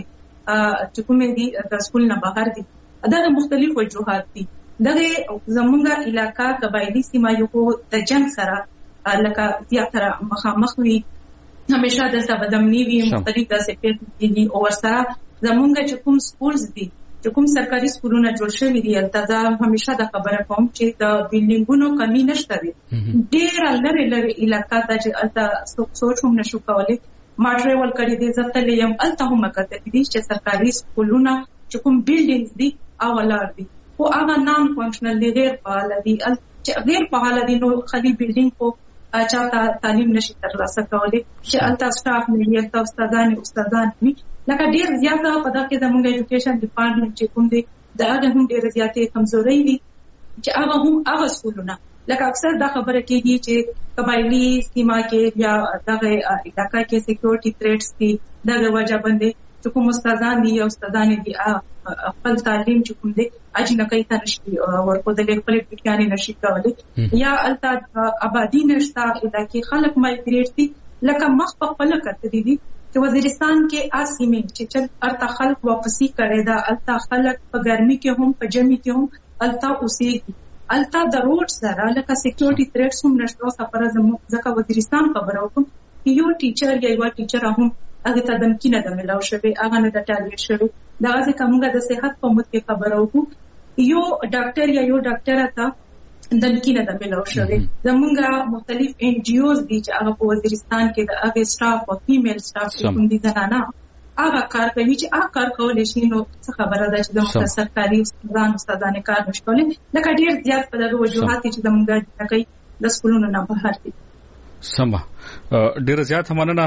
چې کومې دي د سکول نه بهر دي دغه مختلف وجوهات دي دغه زموږ علاقہ قبایلي سیمه یو د جنگ سره لکه زیاتره مخامخ وي همیشه د سبدمنی وي مختلف داسې پیښې دي او ورسره زمونږ چې کوم سکولز دي چې کوم سرکاري سکولونه جوړ شوي دي البته همیشه د خبره کوم چې د بلډینګونو کمی نشته دی ډېر لري لري علاقہ ته چې البته سوچ هم نشو کولای ما ټریول کړی دی زه تل یم البته هم کتل دي چې سرکاري سکولونه چې کوم بلډینګز دي او ولر دي او هغه نان فنکشنل دي غیر فعال دي چې غیر فعال دي نو خالي بلډینګ کو چاته تعلیم نشي ترلاسه کولای چې البته سټاف نه وي البته استادان استادان وي لکه ډېر زیاته په دغه زموږ ایجوکیشن ډپارټمنټ چې کوم دی دا هغه هم ډېر زیاتې کمزوري دي چې هغه هم هغه سکولونه لکه اکثر دا خبره کېږي چې قبایلي سیمه کې یا دغه علاقہ کې سکیورټي تھریټس دي دغه وجه باندې چې کوم استادان دي او استادان دي خپل تعلیم چې کوم دی اجنکۍ ته نشي ورکو د خپل پټیانې نشي کولای یا البته آبادی نشته علاقې خلک مایګریټ دي لکه مخ په خپل کړی دي چې وزیرستان کې آسیمه چې چل ارتا خلک واپسی کړي دا التا خلک په ګرمي کې هم په جمی کې هم التا اوسېږي التا د روډ سره لکه سکیورټي تھریټس هم نشته سفر زموږ ځکه وزیرستان خبره وکم یو ټیچر یا یو ټیچر هم هغه ته دمکی نه د ملاو شوی هغه نه د ټارګټ شوی دا ځکه موږ د صحت په مت کې خبره وکړو یو ډاکټر یا یو ډاکټر ته دمکی نه د ملاو شوی زمونږ مختلف ان جی اوز دي چې هغه په وزیرستان کې د هغه سټاف او فیمیل سټاف کوم دي زنانه هغه کار کوي چې هغه کار کولای شي نو څه خبره ده چې د سرکاري استادان استادانه کار نشولې لکه ډیر زیات په دغه وجوهات چې زمونږ کوي د سکولونو نه بهر دي سمه ډیر زیات مننه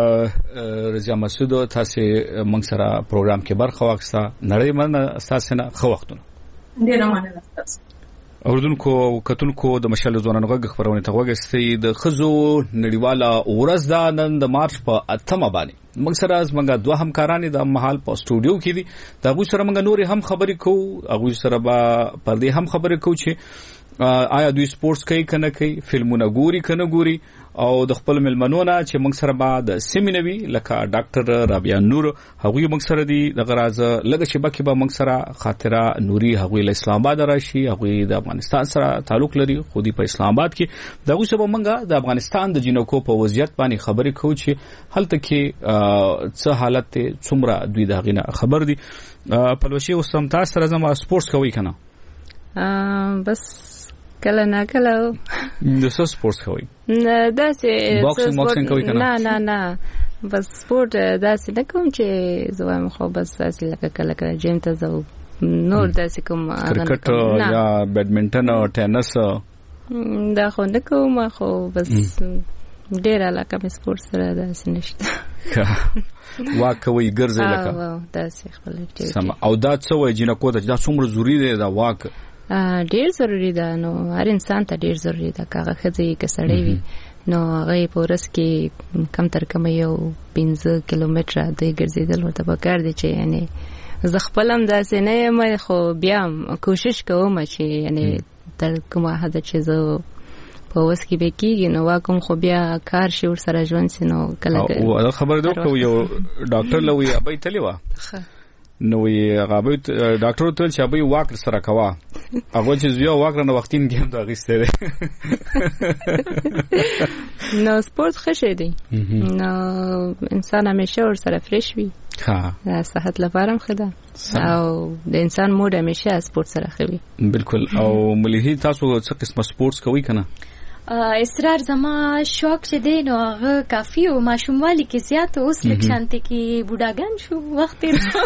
رضیا مسعود تاسو موږ سره پروګرام کې برخه واخیسته نړۍ مننه تاسو نه خو وختونه ډیر مننه تاسو اوردونکو کتونکو د مشال ځوانانو غږ خبرونه ته وګورئ د خزو نړیواله ورځ د نن د مارچ په اتمه باندې موږ سره زمونږ دوه همکاران د مهال په سټوډیو کې دي دا غو سره موږ نور هم خبرې کوو هغه سره به پر دې هم خبرې کوو چې آیا دوی سپورتس کوي کنه کوي فلمونه ګوري کنه ګوري او د خپل ملمنونه چې موږ سره بعد سیمینوي لکه ډاکټر رابعه نور هغه موږ سره دي د غراز لږ شبکه به موږ سره خاطره نوري هغه له اسلام آباد راشي هغه د افغانستان سره تعلق لري خو دې په اسلام آباد کې دغه سبب موږ د افغانستان د جنکو په وضعیت باندې خبرې کوو چې هلته کې څه حالت ته څومره دوی دا غینه خبر دي په لوشي او سم تاسو سره زما سپورتس کوي کنه بس کله نه کله د څه سپورتس کوي نه دا چې باکسینګ باکسینګ کوي کنه نه نه نه بس سپورت دا چې نه کوم چې زوام خو بس اصل لکه کله کله جیم ته ځو نور دا چې کوم کرکټ یا بیډمنټن او ټینس دا خو نه کوم خو بس ډیر علاقه مې سپورت سره دا څه نشته واکوي ګرځي لکه دا څه خپل اکټیویټي او دا څه وای جنکو ته دا څومره ضروری دی دا واک ډیر ضروری ده نو هر انسان ته ډیر ضروری ده کاغه خځې کسړې وي نو هغه پورس کې کم تر کم یو پنځه کیلومتره د ګرځیدل ورته پکار دي چې یعنی زه خپل هم داسې نه یم خو بیا کوشش کوم چې یعنی تر کومه حد چې زه په وس کې به کېږي نو واکم خو بیا کار شي ورسره ژوند سي نو کله خبر دی خو یو ډاکټر لوي ابي تلی وا نو یې هغه ډاکټر ته چې ابي واک سره کوا هغه چې زیو واک نه وختین کې هم دا غیسته ده نو سپورت خشه دی نو انسان همیشه ور سره فرش وي ها دا صحت لپاره ښه ده او د انسان موډ همیشه سپورت سره ښه وي بالکل او مليحي تاسو څه قسمه سپورتس کوي کنه اسرار زما شوق چې دی نو هغه کافي او ماشوموالي کې زیات اوس لک شانتي کې بوډاګان شو وخت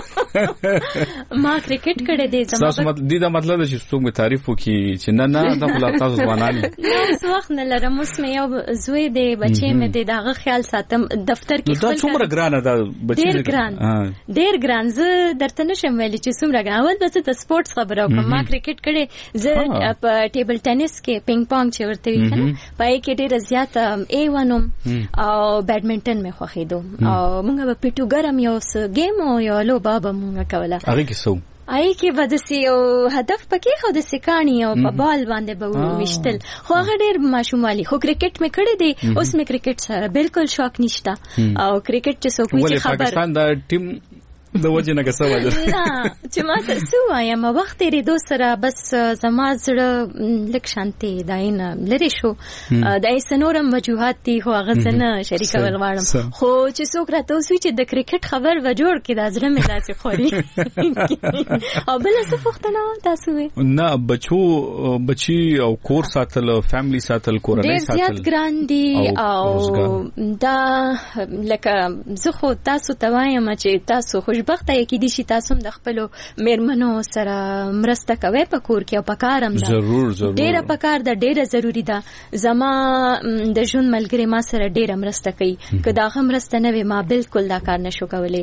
ما کرکټ کړی دی زما تاسو مطلب دی دا مطلب چې څوک به تعریف وکي چې نه نه دا خپل تاسو ځوانان نو اوس وخت نه لرم اوس مې یو زوی دی بچي مې دی داغه خیال ساتم دفتر کې خپل دا څومره ګرانه ده بچي ډیر ګران ډیر ګران زه درته نشم ویلي چې څومره ګران اول بس د سپورتس خبره کوم ما کرکټ کړی زه په ټیبل ټینس کې پینګ پونګ چې ورته وی کنه پای کې ډېر زیات ای ونوم او بیډمنټن مې خوښیدو او موږ په پیټو ګرم یو گیم او یو لوبه به موږ کوله هغه کې سو آی کې به د سیو هدف پکې خو د سکانی او په بال باندې به وشتل خو هغه ډېر ماشومالي خو کرکټ مې کړی دی اوس مې کرکټ سره بالکل شوق نشته او کرکټ چې څوک وی خبر پاکستان دا ټیم د وجه نه کسه وجه نه چې ما ته سو وایم وخت لري دو سره بس زما زړه لک شانتي داین لري شو دای سنورم وجوهات دي خو هغه څنګه شریک ولواړم خو چې څوک راته وسوي چې د کرکټ خبر و جوړ کې د زړه مې داسې خوري او بل څه پوښتنه تاسو نه بچو بچي او کور ساتل فیملی ساتل کورنۍ ساتل ډېر زیات ګران دي او دا لکه زه خو تاسو ته وایم چې تاسو خوش وخت یې کې دي چې تاسو هم د خپل میرمنو سره مرسته کوي په کور کې او په کارم ده ضرور ضرور ډیره په کار ده ډیره ضروری ده زما د ژوند ملګری ما سره ډیره مرسته کوي که دا هم مرسته نه وي ما بالکل دا کار نشو کولای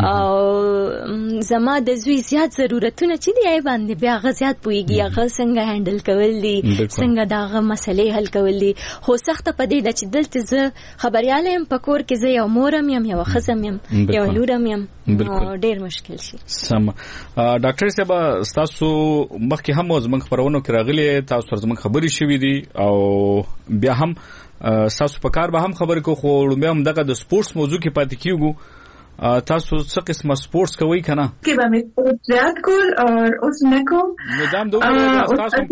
او زما د زوی زیات ضرورتونه چې دی یې باندې بیا غ زیات پويږي هغه څنګه هندل کول دي څنګه داغه مسلې حل کول دي خو سخت په دې د چې دلته زه خبرياله يم په کور کې زه یو مورم يم یو خزم يم یو لورم يم ډیر مشکل شي سم ډاکټر صاحب تاسو مخکې هم زموږ خبرونو کې راغلي تاسو سره زموږ خبري شوې دي او بیا هم تاسو په کار به هم خبرې کو خو بیا هم دغه د سپورتس موضوع کې پاتې کیږو تاسو څه قسمه سپورتس کوي کنه کې به مې زیات کول او اوس نه کوم مدام دوه تاسو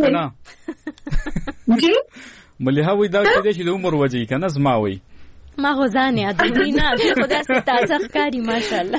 کنه جی مليحه وې دا چې د عمر وجې کنه زما وې ما غوزانه ادمي نه خدا ست تازه ښکاری ماشاءالله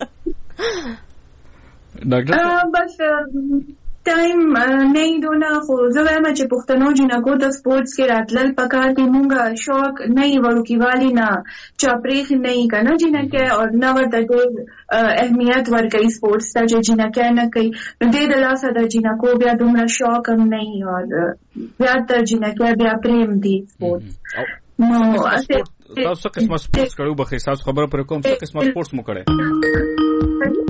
ډاکټر بس ټایم نه دونه خو زه وایم چې پښتنو جنګو د سپورتس کې راتلل پکار دي مونږه شوق نه ورکی والی نه چاپریخ نه کنه جنګه او نو د اهمیت ورکړي سپورتس ته چې جنګه نه کوي نو د لاسه د جنګو بیا دومره شوق هم نه او بیا د جنګه بیا پریم دي سپورتس نو تاسو قسمه سپورتس کړو به خاص خبره پر کوم څه قسمه سپورتس مو کړه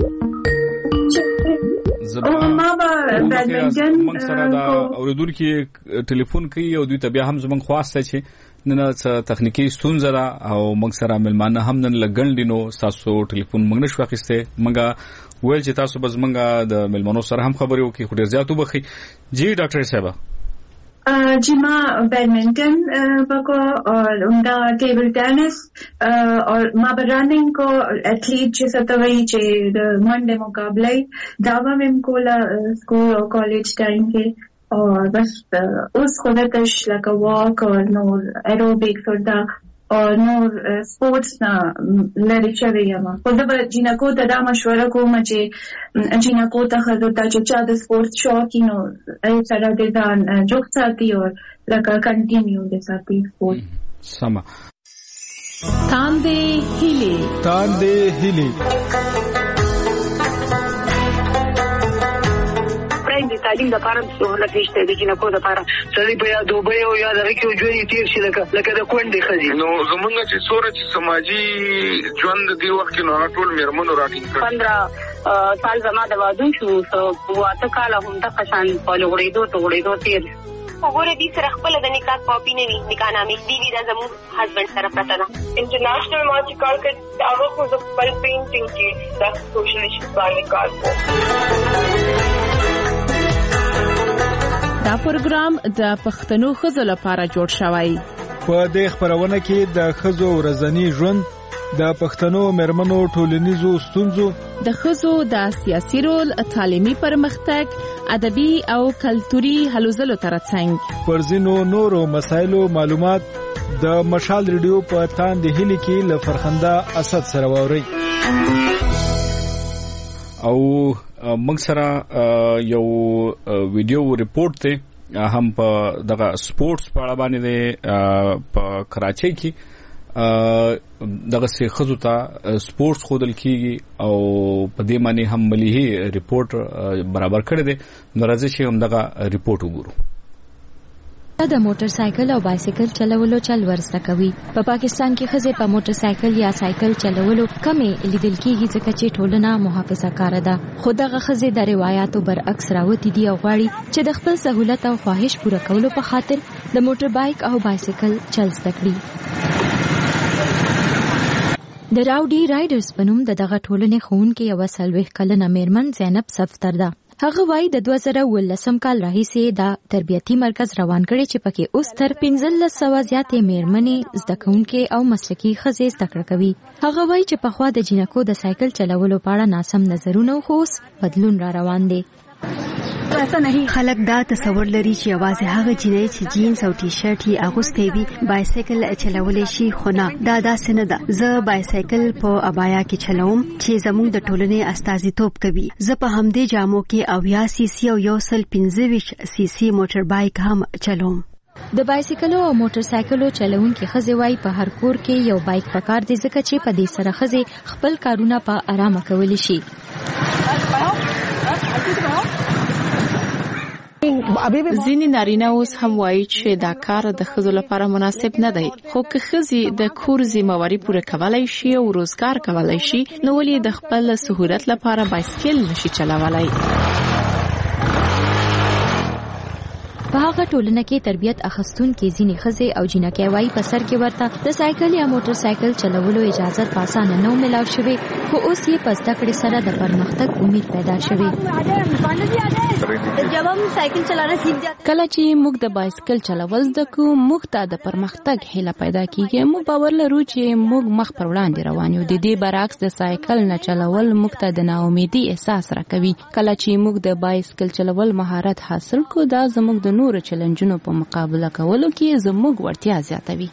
زما بیډمنټن موږ سره دا اوریدونکو ټلیفون کوي او دوی ته بیا هم زموږ خواسته چې نن څه تخنیکی ستونزه ده او موږ سره ملمانه هم نن لګنډ دي نو تاسو ټلیفون موږ نشو اخیسته موږ ویل چې تاسو بس موږ د ملمانو سره هم خبرې وکړو خو ډیر زیات وبخي جی ډاکټر صاحب जी माँ बैडमिंटन को और उनका टेबल टेनिस और माँ रनिंग को एथलीट जैसा तो वही चे मंडे मुकाबले दावा में कोला स्कूल और कॉलेज टाइम के और बस उस खुदा तश लगा वॉक और नोर एरोबिक्स और दा और नोर स्पोर्ट्स ना लड़ी चवे यमा खुदा ब जिना को तदा मशवरा को मचे जिना को तखदुता जो चाद स्पोर्ट्स शौक नो ऐसा दे दान जोक साथी और लगा कंटिन्यू दे साथी स्पोर्ट्स समा तांबे हिले तांबे हिले د تعلیم لپاره سہولت نشته د جنکو لپاره سړي په یا دوبه او یا دغه کې ژوند تیر شي لکه لکه د کونډې خزي نو زمونږ چې سوره چې سماجی ژوند دی وخت نو ټول میرمنو راټینګ کړ پندرہ سال زما د وادو شو واته کال هم د قشان په لغړېدو ته غړېدو تیر وګوره دې سره خپل د نکاح کاپی نه وي نکاح نامې دی وی دا زموږ هسبند سره پته ده انټرنیشنل ما چې کار کړ هغه خو د خپل پینټینګ کې د سوشل ایشوز باندې کار کوي. دا پروګرام د پښتنو ښځو لپاره جوړ شوی. په دې خبرونه کې د ښځو ورځنی ژوند، د پښتنو مېرمنو ټولنیزو ستونزو، د ښځو د سیاسي رول، تعلیمي پرمختګ، ادبي او کلتوري هلو ځلو ترڅنګ پر ځینو نورو مسایلو معلومات د مشال ریډیو په تاند هلي کې له فرخنده اسد سره ووري. او موږ سره یو ویډیو ریپورت ته هم په دغه سپورتس په اړه باندې په کراچۍ کې دغه سه خزو ته سپورتس خودل کیږي او په دې معنی هم ملي ریپورت برابر کړی دی. نو راځي چې هم دغه ریپورت وګورو. د موټر سایکل او بایسیکل چلولو چل ورسته کوي. په پاکستان کې ښځې په موټر سایکل یا سایکل چلولو کمې لیدل کیږي ځکه چې ټولنه محافظه کار ده. خو دغه ښځې د روایتو برعکس راوتی دي او غواړي چې د خپل سہولت او خواهش پوره کولو په خاطر د موټر بایک او بایسیکل چل زده کړي. د راوډي رایډرز په نوم د دغه ټولنې ښوونکې یوه څلوېښت کلنه مېرمن زینب صفتر ده. هغه وایي د دوه زره اوولسم کال راهیسې دا تربیتي مرکز روان کړی چې پکې اوس تر پنځلس سوه زیاتې مېرمنې زده کوونکې او مسلکي ښځې زده کړه کوي. هغه وایي چې پخوا د جینکو د سایکل چلولو په اړه ناسم نظرونه خو اوس بدلون را روان دی. خلک دا تصور لري چې یوازې هغه جینۍ چې جینز او ټي شرټ یې اغوستی وي بایسیکل چلولی شي، خو نه، دا داسې نه ده. زه بایسیکل په ابایا کې چلوم چې زموږ د ټولنې استازیتوب کوي. زه په همدې جامو کې اویا سی سی او یو سل پنځه ویشت سی سی موټر بایک هم چلوم. د بایسیکلو او موټر سایکلو چلونکي ښځې وایي په هر کور کې یو بایک پکار دی ځکه چې په دې سره ښځې خپل کارونه په آرامه کولی شي. ځینې نارینه اوس هم وایي چې دا کار د ښځو لپاره مناسب نه دی، خو که ښځې د کور ذمہواري پوره کولای شي او روزګار کولای شي نو ولې د خپل سهولت لپاره بایسکل نشي چلولای؟ په هغه ټولنه کې تربیت اخستونکې ځینې ښځې او جینکې وایي په سر کې ورته د سایکل یا موټر سایکل چلولو اجازه په اسانه نه ملاو شوې، خو اوس یې په زده کړې سره د پرمختګ امید پیدا شوې. کله چې موږ د بایسکل چلول زده کوو موږ ته د پرمختګ هیله پیدا کیږي. موږ باور لرو چې موږ مخ پر وړاندې روان یو. د دې برعکس د سایکل نه چلول موږ ته د ناامیدۍ احساس راکوي. کله چې موږ د بایسکل چلول مهارت حاصل کړو دا زموږ د نورو چیلنجونو په مقابله کولو کې زموږ وړتیا زیاتوي.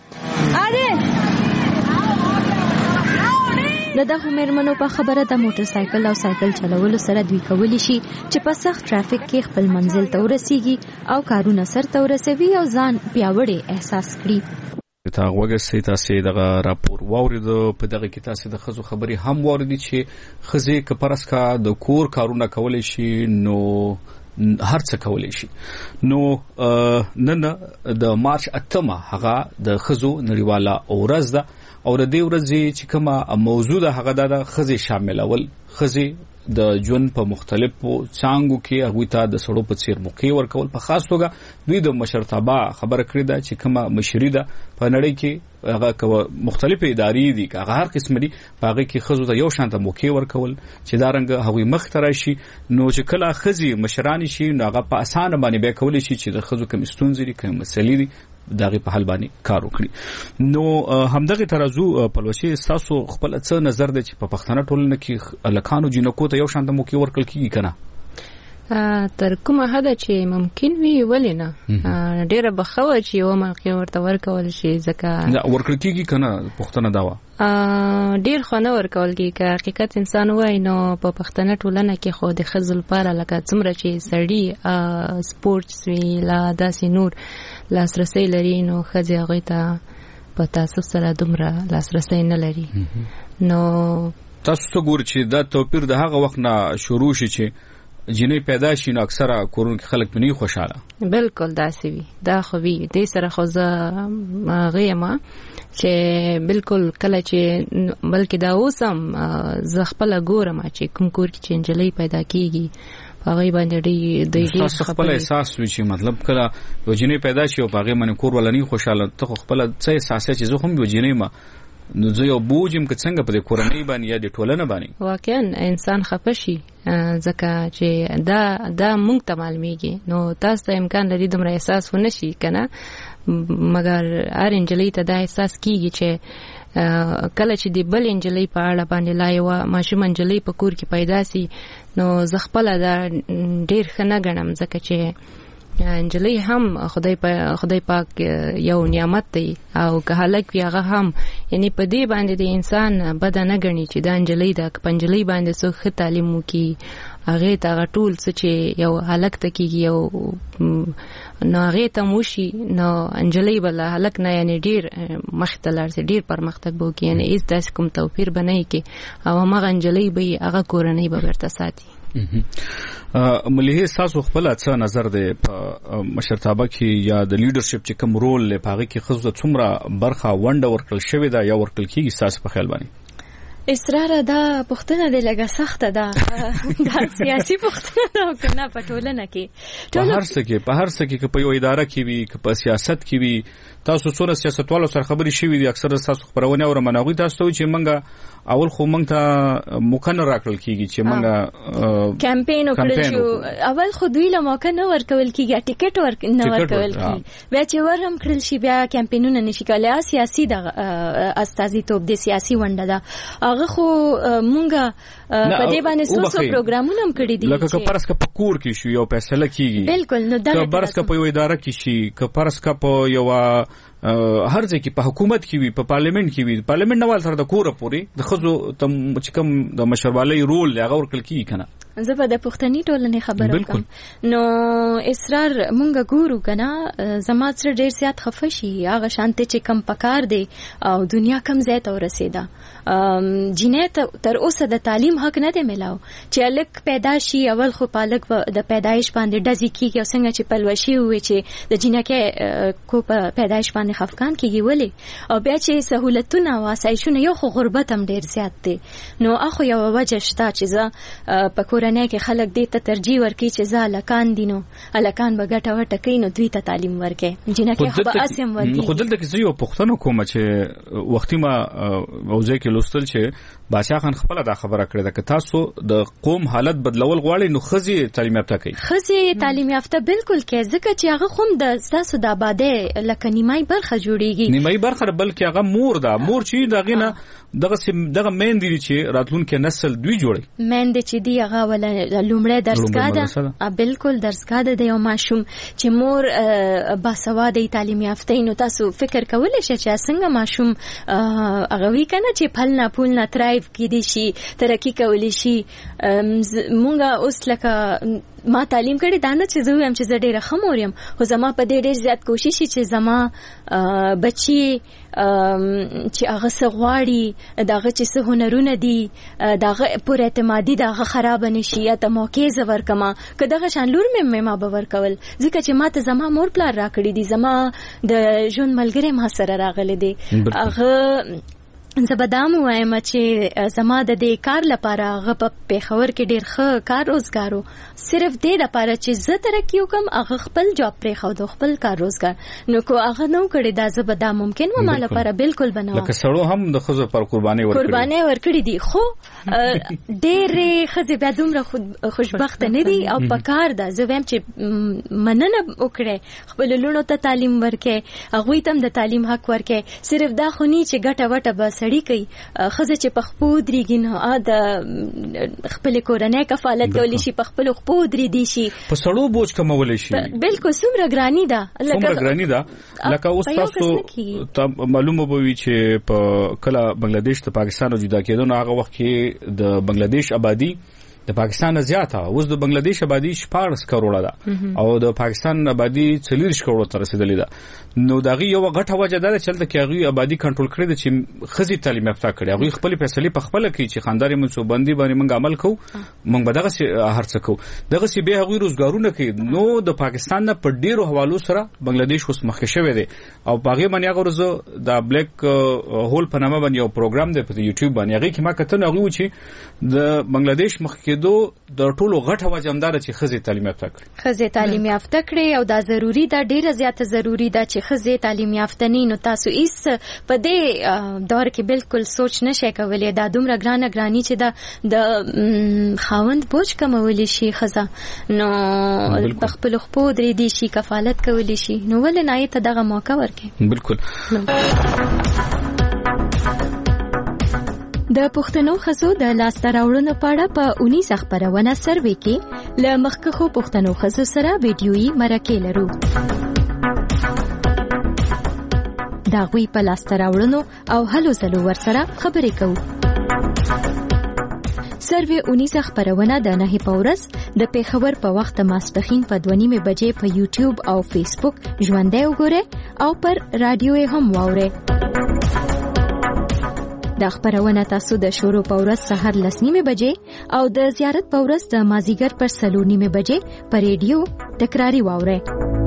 د دغه مېرمنو په خبره د موټر سایکل او سایکل چلولو سره دوی کولی شي چې په سخت ټرافیک کې خپل منزل ته ورسیږي او کارونه سرته ورسوي او ځان پیاوړی احساس کړي. تا وګورئ تاسو دغه راپور واوریدو. په دغه کې تاسو د خزو خبري هم واوریدي چې خزې کپرس کا د کور کارونه کولای شي نو هر څه کولای شي. نو نن د مارچ اتمه هغه د خزو نړیواله ورځ ده او د دې ورځې چې کومه موضوع ده هغه د خزې شاملول. خزې د ژوند په مختلفو څانګو کې هغه ته د سړو په څیر موقع ورکول. په خاص توګه دوی د مشرتابه خبره کړې ده چې کومه مشري ده په نړۍ کې هغه مختلفې ادارې دي هغه هر قسم دي په هغه کې خزو ته یو شانته موقع ورکول چې دا رنګ هغه مخ تر شي. نو چې کله خزي مشران شي نو هغه په اسانه باندې به کولای شي چې د خزو کوم ستونزې دي کوم مسلې دي دغه په حل باندې کار وکړي. نو همدغه ترازو په لوشي تاسو خپل څه نظر دی چې په پښتنه ټولنه کې لکانو جنکو ته یو شانته موقع ورکړل کیږي کنه؟ تر کومه حد چې ممکن وي ولې نه ډیره بخوه چې یو موقع ورته ورکول شي ځکه ورکړل کیږي کنه پښتنه داوا ډیر خونه ورکول کیږي. که حقیقت انسان وای نو په پښتنه ټولنه کې خو د خزل لپاره لکه څومره چې سړی سپورتس وی لا داسې نور لاسرسي لري نو خزي هغه ته په تاسو سره دومره لاسرسي نه لري. نو تاسو څنګه چې دا توپیر د هغه وخت نه شروع شي چې جنې پیدا شي نو اکثره کورونو کې خلک پني خوشاله بالکل داسې وي. دا خو وی د سره خو زه غیما چې بالکل کله چې بلکې دا اوسم زه خپل ګورم چې کوم کور کې چې انجلۍ پیدا کیږي هغه باندې د تاسو خپل احساس وی چې مطلب کله وجنې پیدا شي او هغه باندې کور ولني خوشاله ته خپل څه احساس چې زه هم وجنې ما نو زه یو بوجم که څنګه په کورنۍ باندې یا د ټولنه باندې واقعا انسان خپشي ځکه چې دا دا مونږ ته معلومیږي نو تاسو ته امکان لري دومره احساس ونه شي کنه مګر هر انجلۍ ته دا احساس کیږي چې کله چې د بل انجلۍ په اړه باندې لا یو ماشوم انجلۍ په کور کې پیدا سي نو زه خپل دا ډیر ښه نه ګڼم ځکه چې انجلۍ هم خدای په خدای پاک یو نعمت دی او که هلک وي هغه هم یعنی په دې باندې د انسان بد نه ګڼي چې دا انجلۍ ده که پنجلۍ باندې څوک ښه تعلیم وکړي هغې ته هغه ټول څه چې یو هلک ته کېږي یو نو هغې ته موشي نو انجلۍ به له هلک نه یعنې ډېر مخې ته لاړ شي ډېر پرمختګ به وکړي یعنې هېڅ داسې کوم توپیر به نه کړي او همغه انجلۍ به یې هغه کورنۍ به بیرته ساتي. مليحه تاسو خپل څه نظر دی په مشرتابه کې یا د لیډرشپ چې کوم رول لري په هغه کې خزو څومره برخه ونډه ورکړل شوې ده یا ورکړل کیږي تاسو په خیال باندې؟ اصرار دا پښتنه د لګه سخته ده دا سیاسي پښتنه ده کنه په ټولنه کې په هر څه کې په هر څه کې په یو اداره کې وي که په سیاست کې وي تاسو څوره سیاستوالو سره خبرې شوې دي اکثر تاسو خبرونه او مناغوي تاسو ته چې منګه اول خو موږ ته موقع نه راکړل کیږي چې موږ کمپاین وکړو شو اول خو دوی له موقع نه ورکول کیږي ټیکټ ورک نه ورکول کیږي بیا چې ورم کړل شي بیا کمپاینونه نشي کولای سیاسي د استازیتوب د سیاسي ونډه ده هغه خو مونږه په دې باندې څو څو پروګرامونه هم کړی دي لکه که پرسکه په کور کې شو یو فیصله کیږي بالکل نو دا پرسکه په یو اداره کې شي که پرسکه په یو هر ځای کې په حکومت کې وي په پارلیمنت کې وي پارلیمنت نوال سره د کوره پوري د خزو تم چې کوم د مشروالۍ رول هغه ورکل کیږي کنه زه په د پښتني ټولنې خبره کوم نو اصرار مونږ ګورو کنه زما سره ډیر زیات خفه شي هغه شانته چې کم پکار دی او دنیا کم ځای ته ورسېده جنې تر اوسه د تعلیم حق نه دی ملاو چې الک پیدا شي اول خو پالک د پیدایش باندې ډزې کیږي او څنګه چې پلوشي وي چې د جنکه کو په پیدایش باندې خفقان کیږي ولې او بیا چې سہولتونه او آسایشونه یو خو غربت هم ډیر زیات دی نو اخو یو وجه شته چې زه په نه کې خلک دې ته ترجیح ورکړي چې زه الکان دینو الکان به ګټه وټه کوي نو دوی ته تعلیم ورکړي جنکه خو به اسیم ورکړي خو دلته کې یو پښتنو کوم چې وختي ما اوځي کې لوستل چې بادشاہ خان خپل دا خبره کړې ده چې تاسو د قوم حالت بدلول غواړئ نو خزي تعلیم یافته کوي خزي تعلیم یافته بالکل کې ځکه چې هغه خوم د تاسو د آباده لکه نیمای برخه جوړیږي نیمای برخه بلکې هغه مور ده مور چې دغه نه دغه دغه مین دي چې راتلونکي نسل دوی جوړي مین دي چې دی هغه ول لومړی درسګه ده بالکل درسګه ده د یو ماشوم چې مور باسواده تعلیم یافته نو تاسو فکر کولای شئ چې څنګه ماشوم هغه وی کنه چې پل نه پول نه ترایف کیدی شي ترقی کولی شي مونږه اوس لکه ما تعلیم کړی دا نه چې زه هم چې زه ډیره خمور یم خو زما په دې ډیر زیات کوشش چې زما بچي چې هغه څه غواړي داغه چې څه هنرونه دي داغه پر اعتمادي داغه خراب نشي یا ته موقع زور کما که دغه شان لور مې ما به ورکول ځکه چې ما ته زما مور پلار راکړي دي زما د ژوند ملګری ما سره راغلي دي هغه زه به دا هم وایم چې زما د دې کار لپاره هغه په پېښور کې ډېر ښه کار روزګار و صرف دې دپاره چې زه ترقي وکړم هغه خپل جاب پرېښود خپل کار روزګار نو که هغه نه و کړی دا زه به دا ممکن و ما لپاره بالکل به نه لکه سړو هم د ښځو پر قربانۍ ورکړي قربانۍ ورکړي دي خو ډېرې ښځې بیا دومره خوشبخته نه دي او په کار ده زه وایم چې مننه وکړئ خپلو لوڼو ته تعلیم ورکړئ هغوی ته هم د تعلیم حق ورکړئ صرف دا خو نه چې ګټه وټه بس سړی کوي خزه چې په خپو درېږي نو د خپل کورنۍ کفالت کولی شي په خپل خپو درې دي شي په سړو بوج کمولی شي بالکل څومره ګرانی ده څومره ګرانی ده لکه اوس تاسو معلومه به وي چې په کله بنگلاديش ته پاکستان جدا کېدو نو هغه وخت کې د بنگلاديش آبادی د پاکستان زیاته اوس د بنگلاديش آبادی شپږ کروڑه ده او د پاکستان آبادی څلور کروڑه ته رسیدلې ده نو دغه یو غټه وجه ده چې دلته کې هغه آبادی کنټرول کړی د چې خزي تعلیم یافته کړي هغه خپل فیصله په خپل کوي چې خانداري منصوبندي باندې موږ عمل کوو موږ به دغه هر څه کوو دغه سی به هغه روزګارونه کوي نو د پاکستان نه په ډیرو حوالو سره بنگلاديش اوس مخکې شوی دی او باغې باندې هغه ورځ د بلیک هول په نامه باندې یو پروګرام دی په یوټیوب باندې هغه کې ما کتل هغه و چې د بنگلاديش مخکې کېدو د ټولو غټه وجه همدار چې ښځې تعلیم یافته کړي ښځې تعلیم یافته کړي او دا ضروری ده ډیره زیاته ضروری ده چې ښځې تعلیم یافته نه نو تاسو ایس په دې دور کې بالکل سوچ نشئ کولای دا دومره ګرانه ګرانی چې دا د خاوند بوج کمولی شي ښځه نو په خپل خپو درې دي شي کفالت کولی شي نو ولې نه ته دغه موقع ورکړي بالکل د پښتنو ښځو د لاسته راوړنو په اړه په اونیزه خپرونه سروې کې له مخکښو پښتنو ښځو سره ویډیويي مرکې لرو د هغوی په لاسته راوړنو او هلو ځلو ورسره خبرې کوو سروې اونیزه خپرونه د نهي په ورځ د پیښور په وخت ماسپښین په دوه نیمې بجې په یوټیوب او فیسبوک ژوندۍ وګورئ او پر رادیو یې هم واورئ د خبرونه تاسو د شروع په ورځ سحر لس نیمه بجې او د زیارت په ورځ د مازیګر پر سلور نیمه بجې په ریډیو تکراری واورئ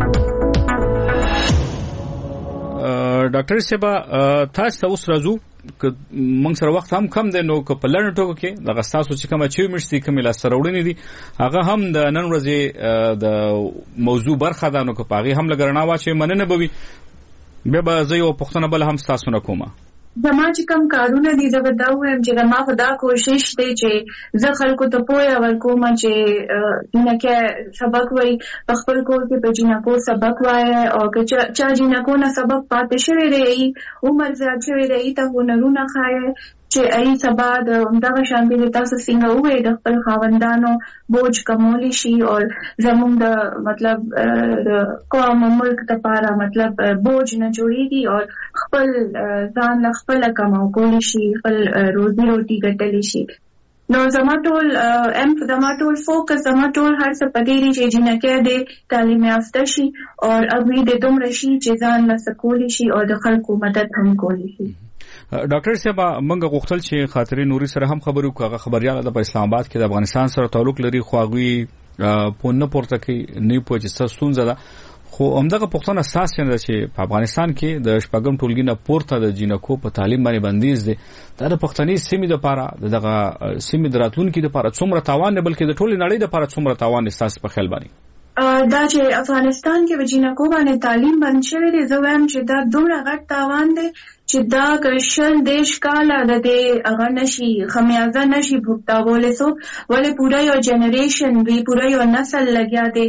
ډاکټر صاحب تاسو اوس راځو که موږ سره وخت هم کم دی نو که په لړ ټکو کې دغه تاسو چې کومه چې مشتي کومه لاسته راوړنې دي هغه هم د نن ورځې د موضوع برخه ده نو که پاغي هم لګرنا واچي مننه بوي به به زه یو پښتنه بل هم تاسو نه کومه زما چې کوم کارونه دي زه به دا وایم چې ما خو دا کوشش دی چې زه خلکو ته پوهه ورکوم چې جینکه سبق وایي په خپل کور کې په جینکو سبق وایي او که چا جینکو نه سبق پاتې شوی دی عمر زیات شوی دی ته هنرونه ښایي چې ای سبا د همدغه شان دي تاسو څنګه وایي د خپل خاوندانو بوج کمولی شي او زموږ د مطلب د قوم ملک لپاره مطلب بوج نه جوړیږي او خپل ځان له خپل کماو کولی شي خپل روزي روټي ګټلی شي نو زما ټول ام زما ټول فوکس زما ټول هر څه پدې چې جنکه د تعلیم یافته شي او هغه د دومره شي چې ځان له سکولی شي او د خلکو مدد هم کولی شي ډاکټر صاحب موږ غوښتل چې خاطرې نوري سره هم خبرو کوغه خبريال د اسلام آباد کې د افغانستان سره تعلق لري خواږي پونه پورته کې نه پوهې څه ستونزه ده خو همدغه پښتون اساس نه چې په افغانستان کې د شپږم ټولګي نه پورته د جینکو په تعلیم باندې بندیز دي دا د پښتني سیمې لپاره دغه سیمې دراتونکو لپاره څومره تاوان نه بلکې د ټولې نړۍ لپاره څومره تاوان اساس په خیال باندې دا چې افغانستان کې د جینکو باندې تعلیم بند شوی دی زه وایم چې دا دومره غټ تاوان دی چې دا کشل دیش کاله د دې هغه نشي خمیازه نشي بھگتاولی سو ولې پورا یو جنریشن وی پورا یو نسل لګیا دی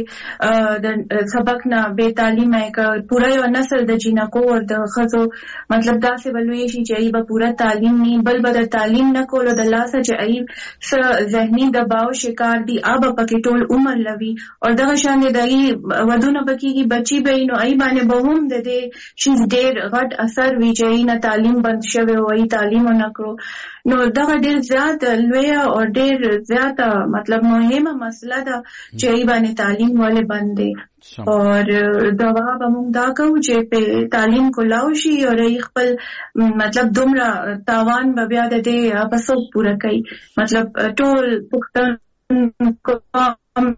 د سبق نه بے تعلیمه ک پورا یو نسل د جینکو او د خزو مطلب دا څه ولوي شي چې ای به پورا تعلیم نه بل بل تعلیم نه کولو د لاسه چې ای س ذهني دباو شکار دی اب پکې ټول عمر لوي او دغه شان دی دای ودونه بکیږي بچي به نو ای باندې به هم د دې شي ډېر غټ اثر وی چې تعلیم بند شوی وای تعلیم نه کړو نو دا ډېر زیات لوی او ډېر زیات مطلب مهمه مسله ده چې ای باندې تعلیم ولې بند دي او دا به موږ دا کوو چې په تعلیم کولاو شي او ای خپل مطلب دومره تاوان به بیا د دې په څو پوره کوي مطلب ټول پښتون کوم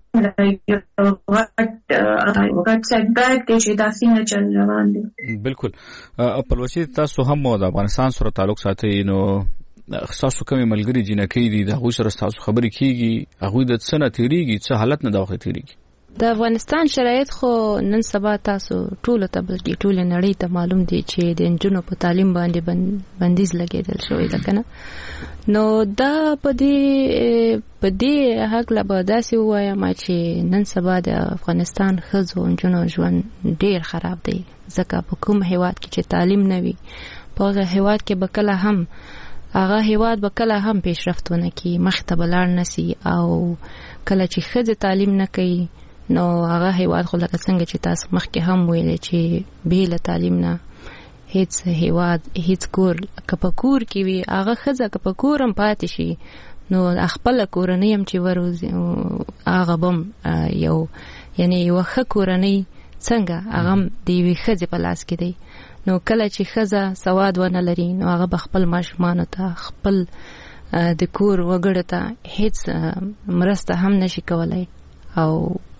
وقت سیټ بیک دی چې دا څنګه چل روان دي بالکل پلوچي تاسو هم د افغانستان سره تعلق ساتي نو تاسو کومې ملګری جنکې دي د هغه سره تاسو خبرې کیږي هغه د څه نه تیریږي څه حالت نه داخله تیریږي د افغانستان شرایط خو نن سبا تاسو ټول ته بلکې ټول نړۍ ته معلوم دي چې د انجونو په تعلیم باندې بندیز لګیدل شوی ده کنه نو دا په دې په دې حق لا به داسې وایم چې نن سبا د افغانستان ښځو انجونو ژوند ډیر خراب دی ځکه په کوم هیواد کې چې تعلیم نه وي په هغه هیواد کې به کله هم هغه هیواد به کله هم پیشرفت ونه کړي مخ ته بلار نسی او کله چې ښځې تعلیم نه کوي نو هغه هیواد خو لکه څنګه چې تاسو مخکې هم ویل چې بېله تعلیم نه هیڅ هیواد هیڅ کور کپکور کې وي هغه ښځه کپکور هم پاتې شي نو خپل کورنۍ هم چې وروزي هغه بم یو یعنی یو ښه کورنۍ څنګه هغه د یوې ښځې په لاس کې دی نو کله چې ښځه سواد ونه لري نو هغه به خپل ماشومانو ته خپل د کور وګړو ته هیڅ مرسته هم نشي کولای او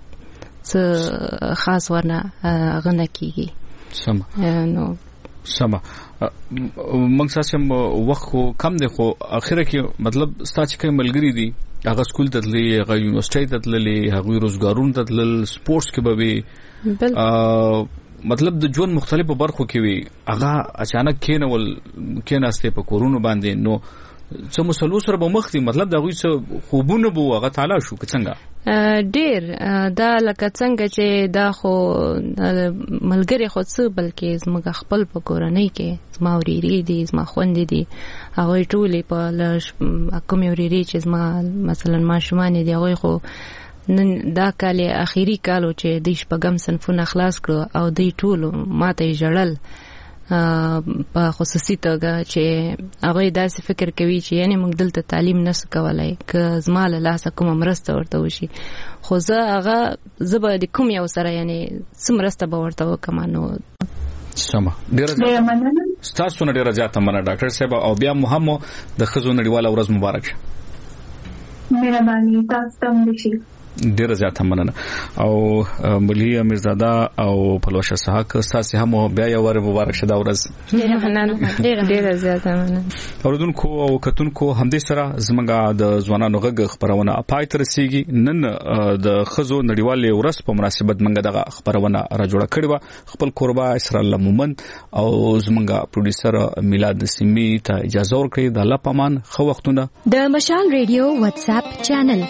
څه خاص ورنه غنه کیږي سم نو سم موږ ساسم وخت کم دی خو اخره کې مطلب ستا چې کوم ملګری دي هغه سکول ته تللی هغه یونیورسيټي ته تللی هغه روزګارون ته تلل سپورتس کې به وي مطلب د ژوند مختلفو برخو کې وي هغه اچانک کېنول کېناسته په کورونو باندې نو څه مسلو سره به مخ دي مطلب دا غوي څه خوبونه بو هغه تعالی شو څنګه ډیر دا لکه څنګه چې دا خو ملګری خو څه بلکې زموږ خپل په کورنۍ کې زما وريري دي زما خوندې دي هغه ټولې په کوم وريري چې زما مثلا ماشومان دي هغه خو نن دا کال اخیری کالو چې د شپږم صنفونه خلاص کړو او د ټولو ماته جړل په خصوصي توګه چې هغه داسې فکر کوي چې یعنی موږ دلته تعلیم نسو کولای که زما له لاسه کومه مرسته ورته وشي خو زه هغه زه به د کوم یو سره یعنی څه مرسته به ورته وکم نو سمه ډیره مننه ستاسو نه ډیره زیاته مننه ډاکټر صاحب او بیا مهمو د ښځو نړیواله ورځ مبارک شه مهرباني تاسو ته دې ډیره زیاته مننه او ملي امیرزاده او پلوشه صحاک تاسو هم بیا یو ور مبارک شه دا ورځ ډیره مننه ډیره زیاته مننه اوردونکو او کتونکو همدې سره زمونږه د ځوانانو غږ خبرونه پای تر رسیدي نن د خزو نړیواله ورځ په مناسبت منګه دغه خبرونه را جوړه کړې و خپل قربا اسرائیل مومن او زمونږه پروډوسر میلاد نسیمی ته اجازه ورکړي د الله پامان خو وختونه د مشال ریډیو واتس اپ چینل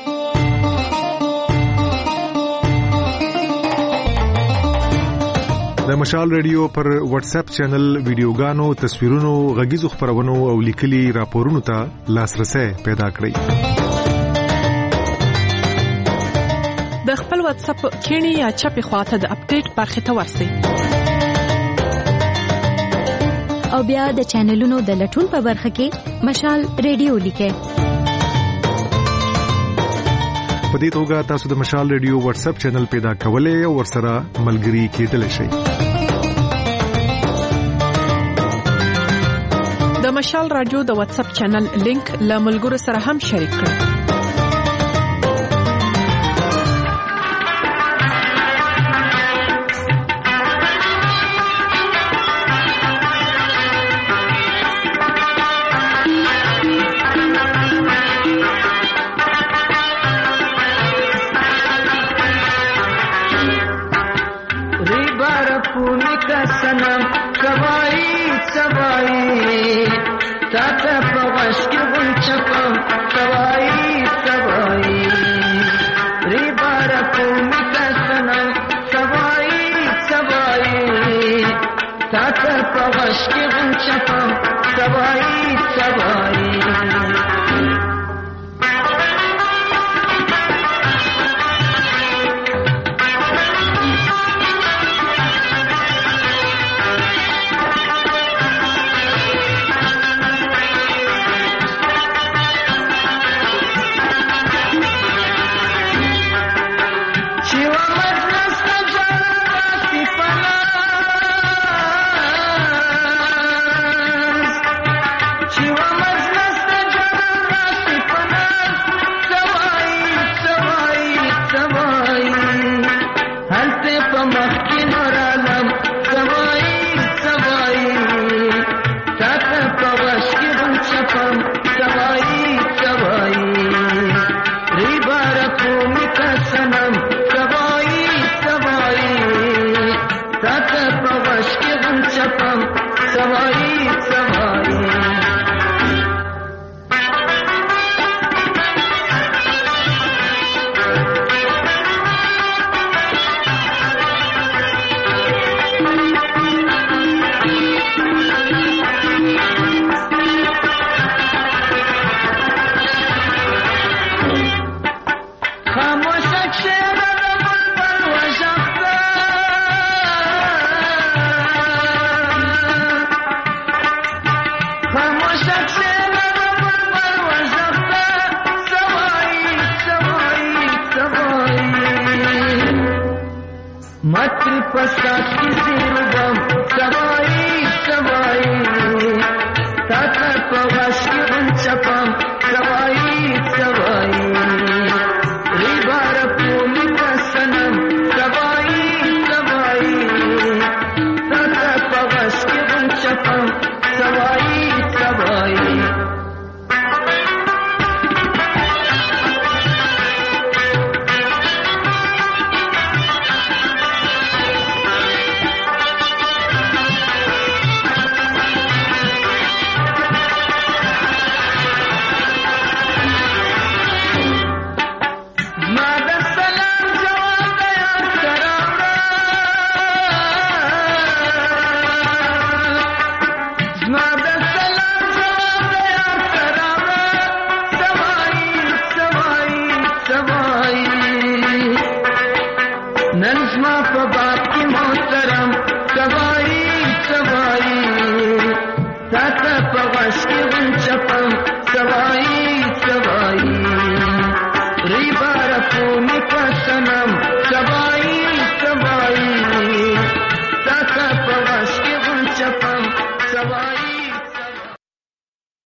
د مشال ریډیو پر واتس اپ چینل ویډیوګانو تصویرونو غږیزو خبرونو او لیکلي راپورونو ته لاسرسي پیدا کړئ د خپل واتس اپ کینی یا چپی خواته د اپډیټ برخه ته ورسئ او بیا د چینلونو د لټون په برخه کې مشال ریډیو لیکئ په دې توګه تاسو د مشال ریډیو واتس اپ چینل پیدا کولای او ورسره ملګري کېدلی شئ د مشال رادیو د واتس اپ چینل لینک له ملګرو سره هم شریک کړئ مشکل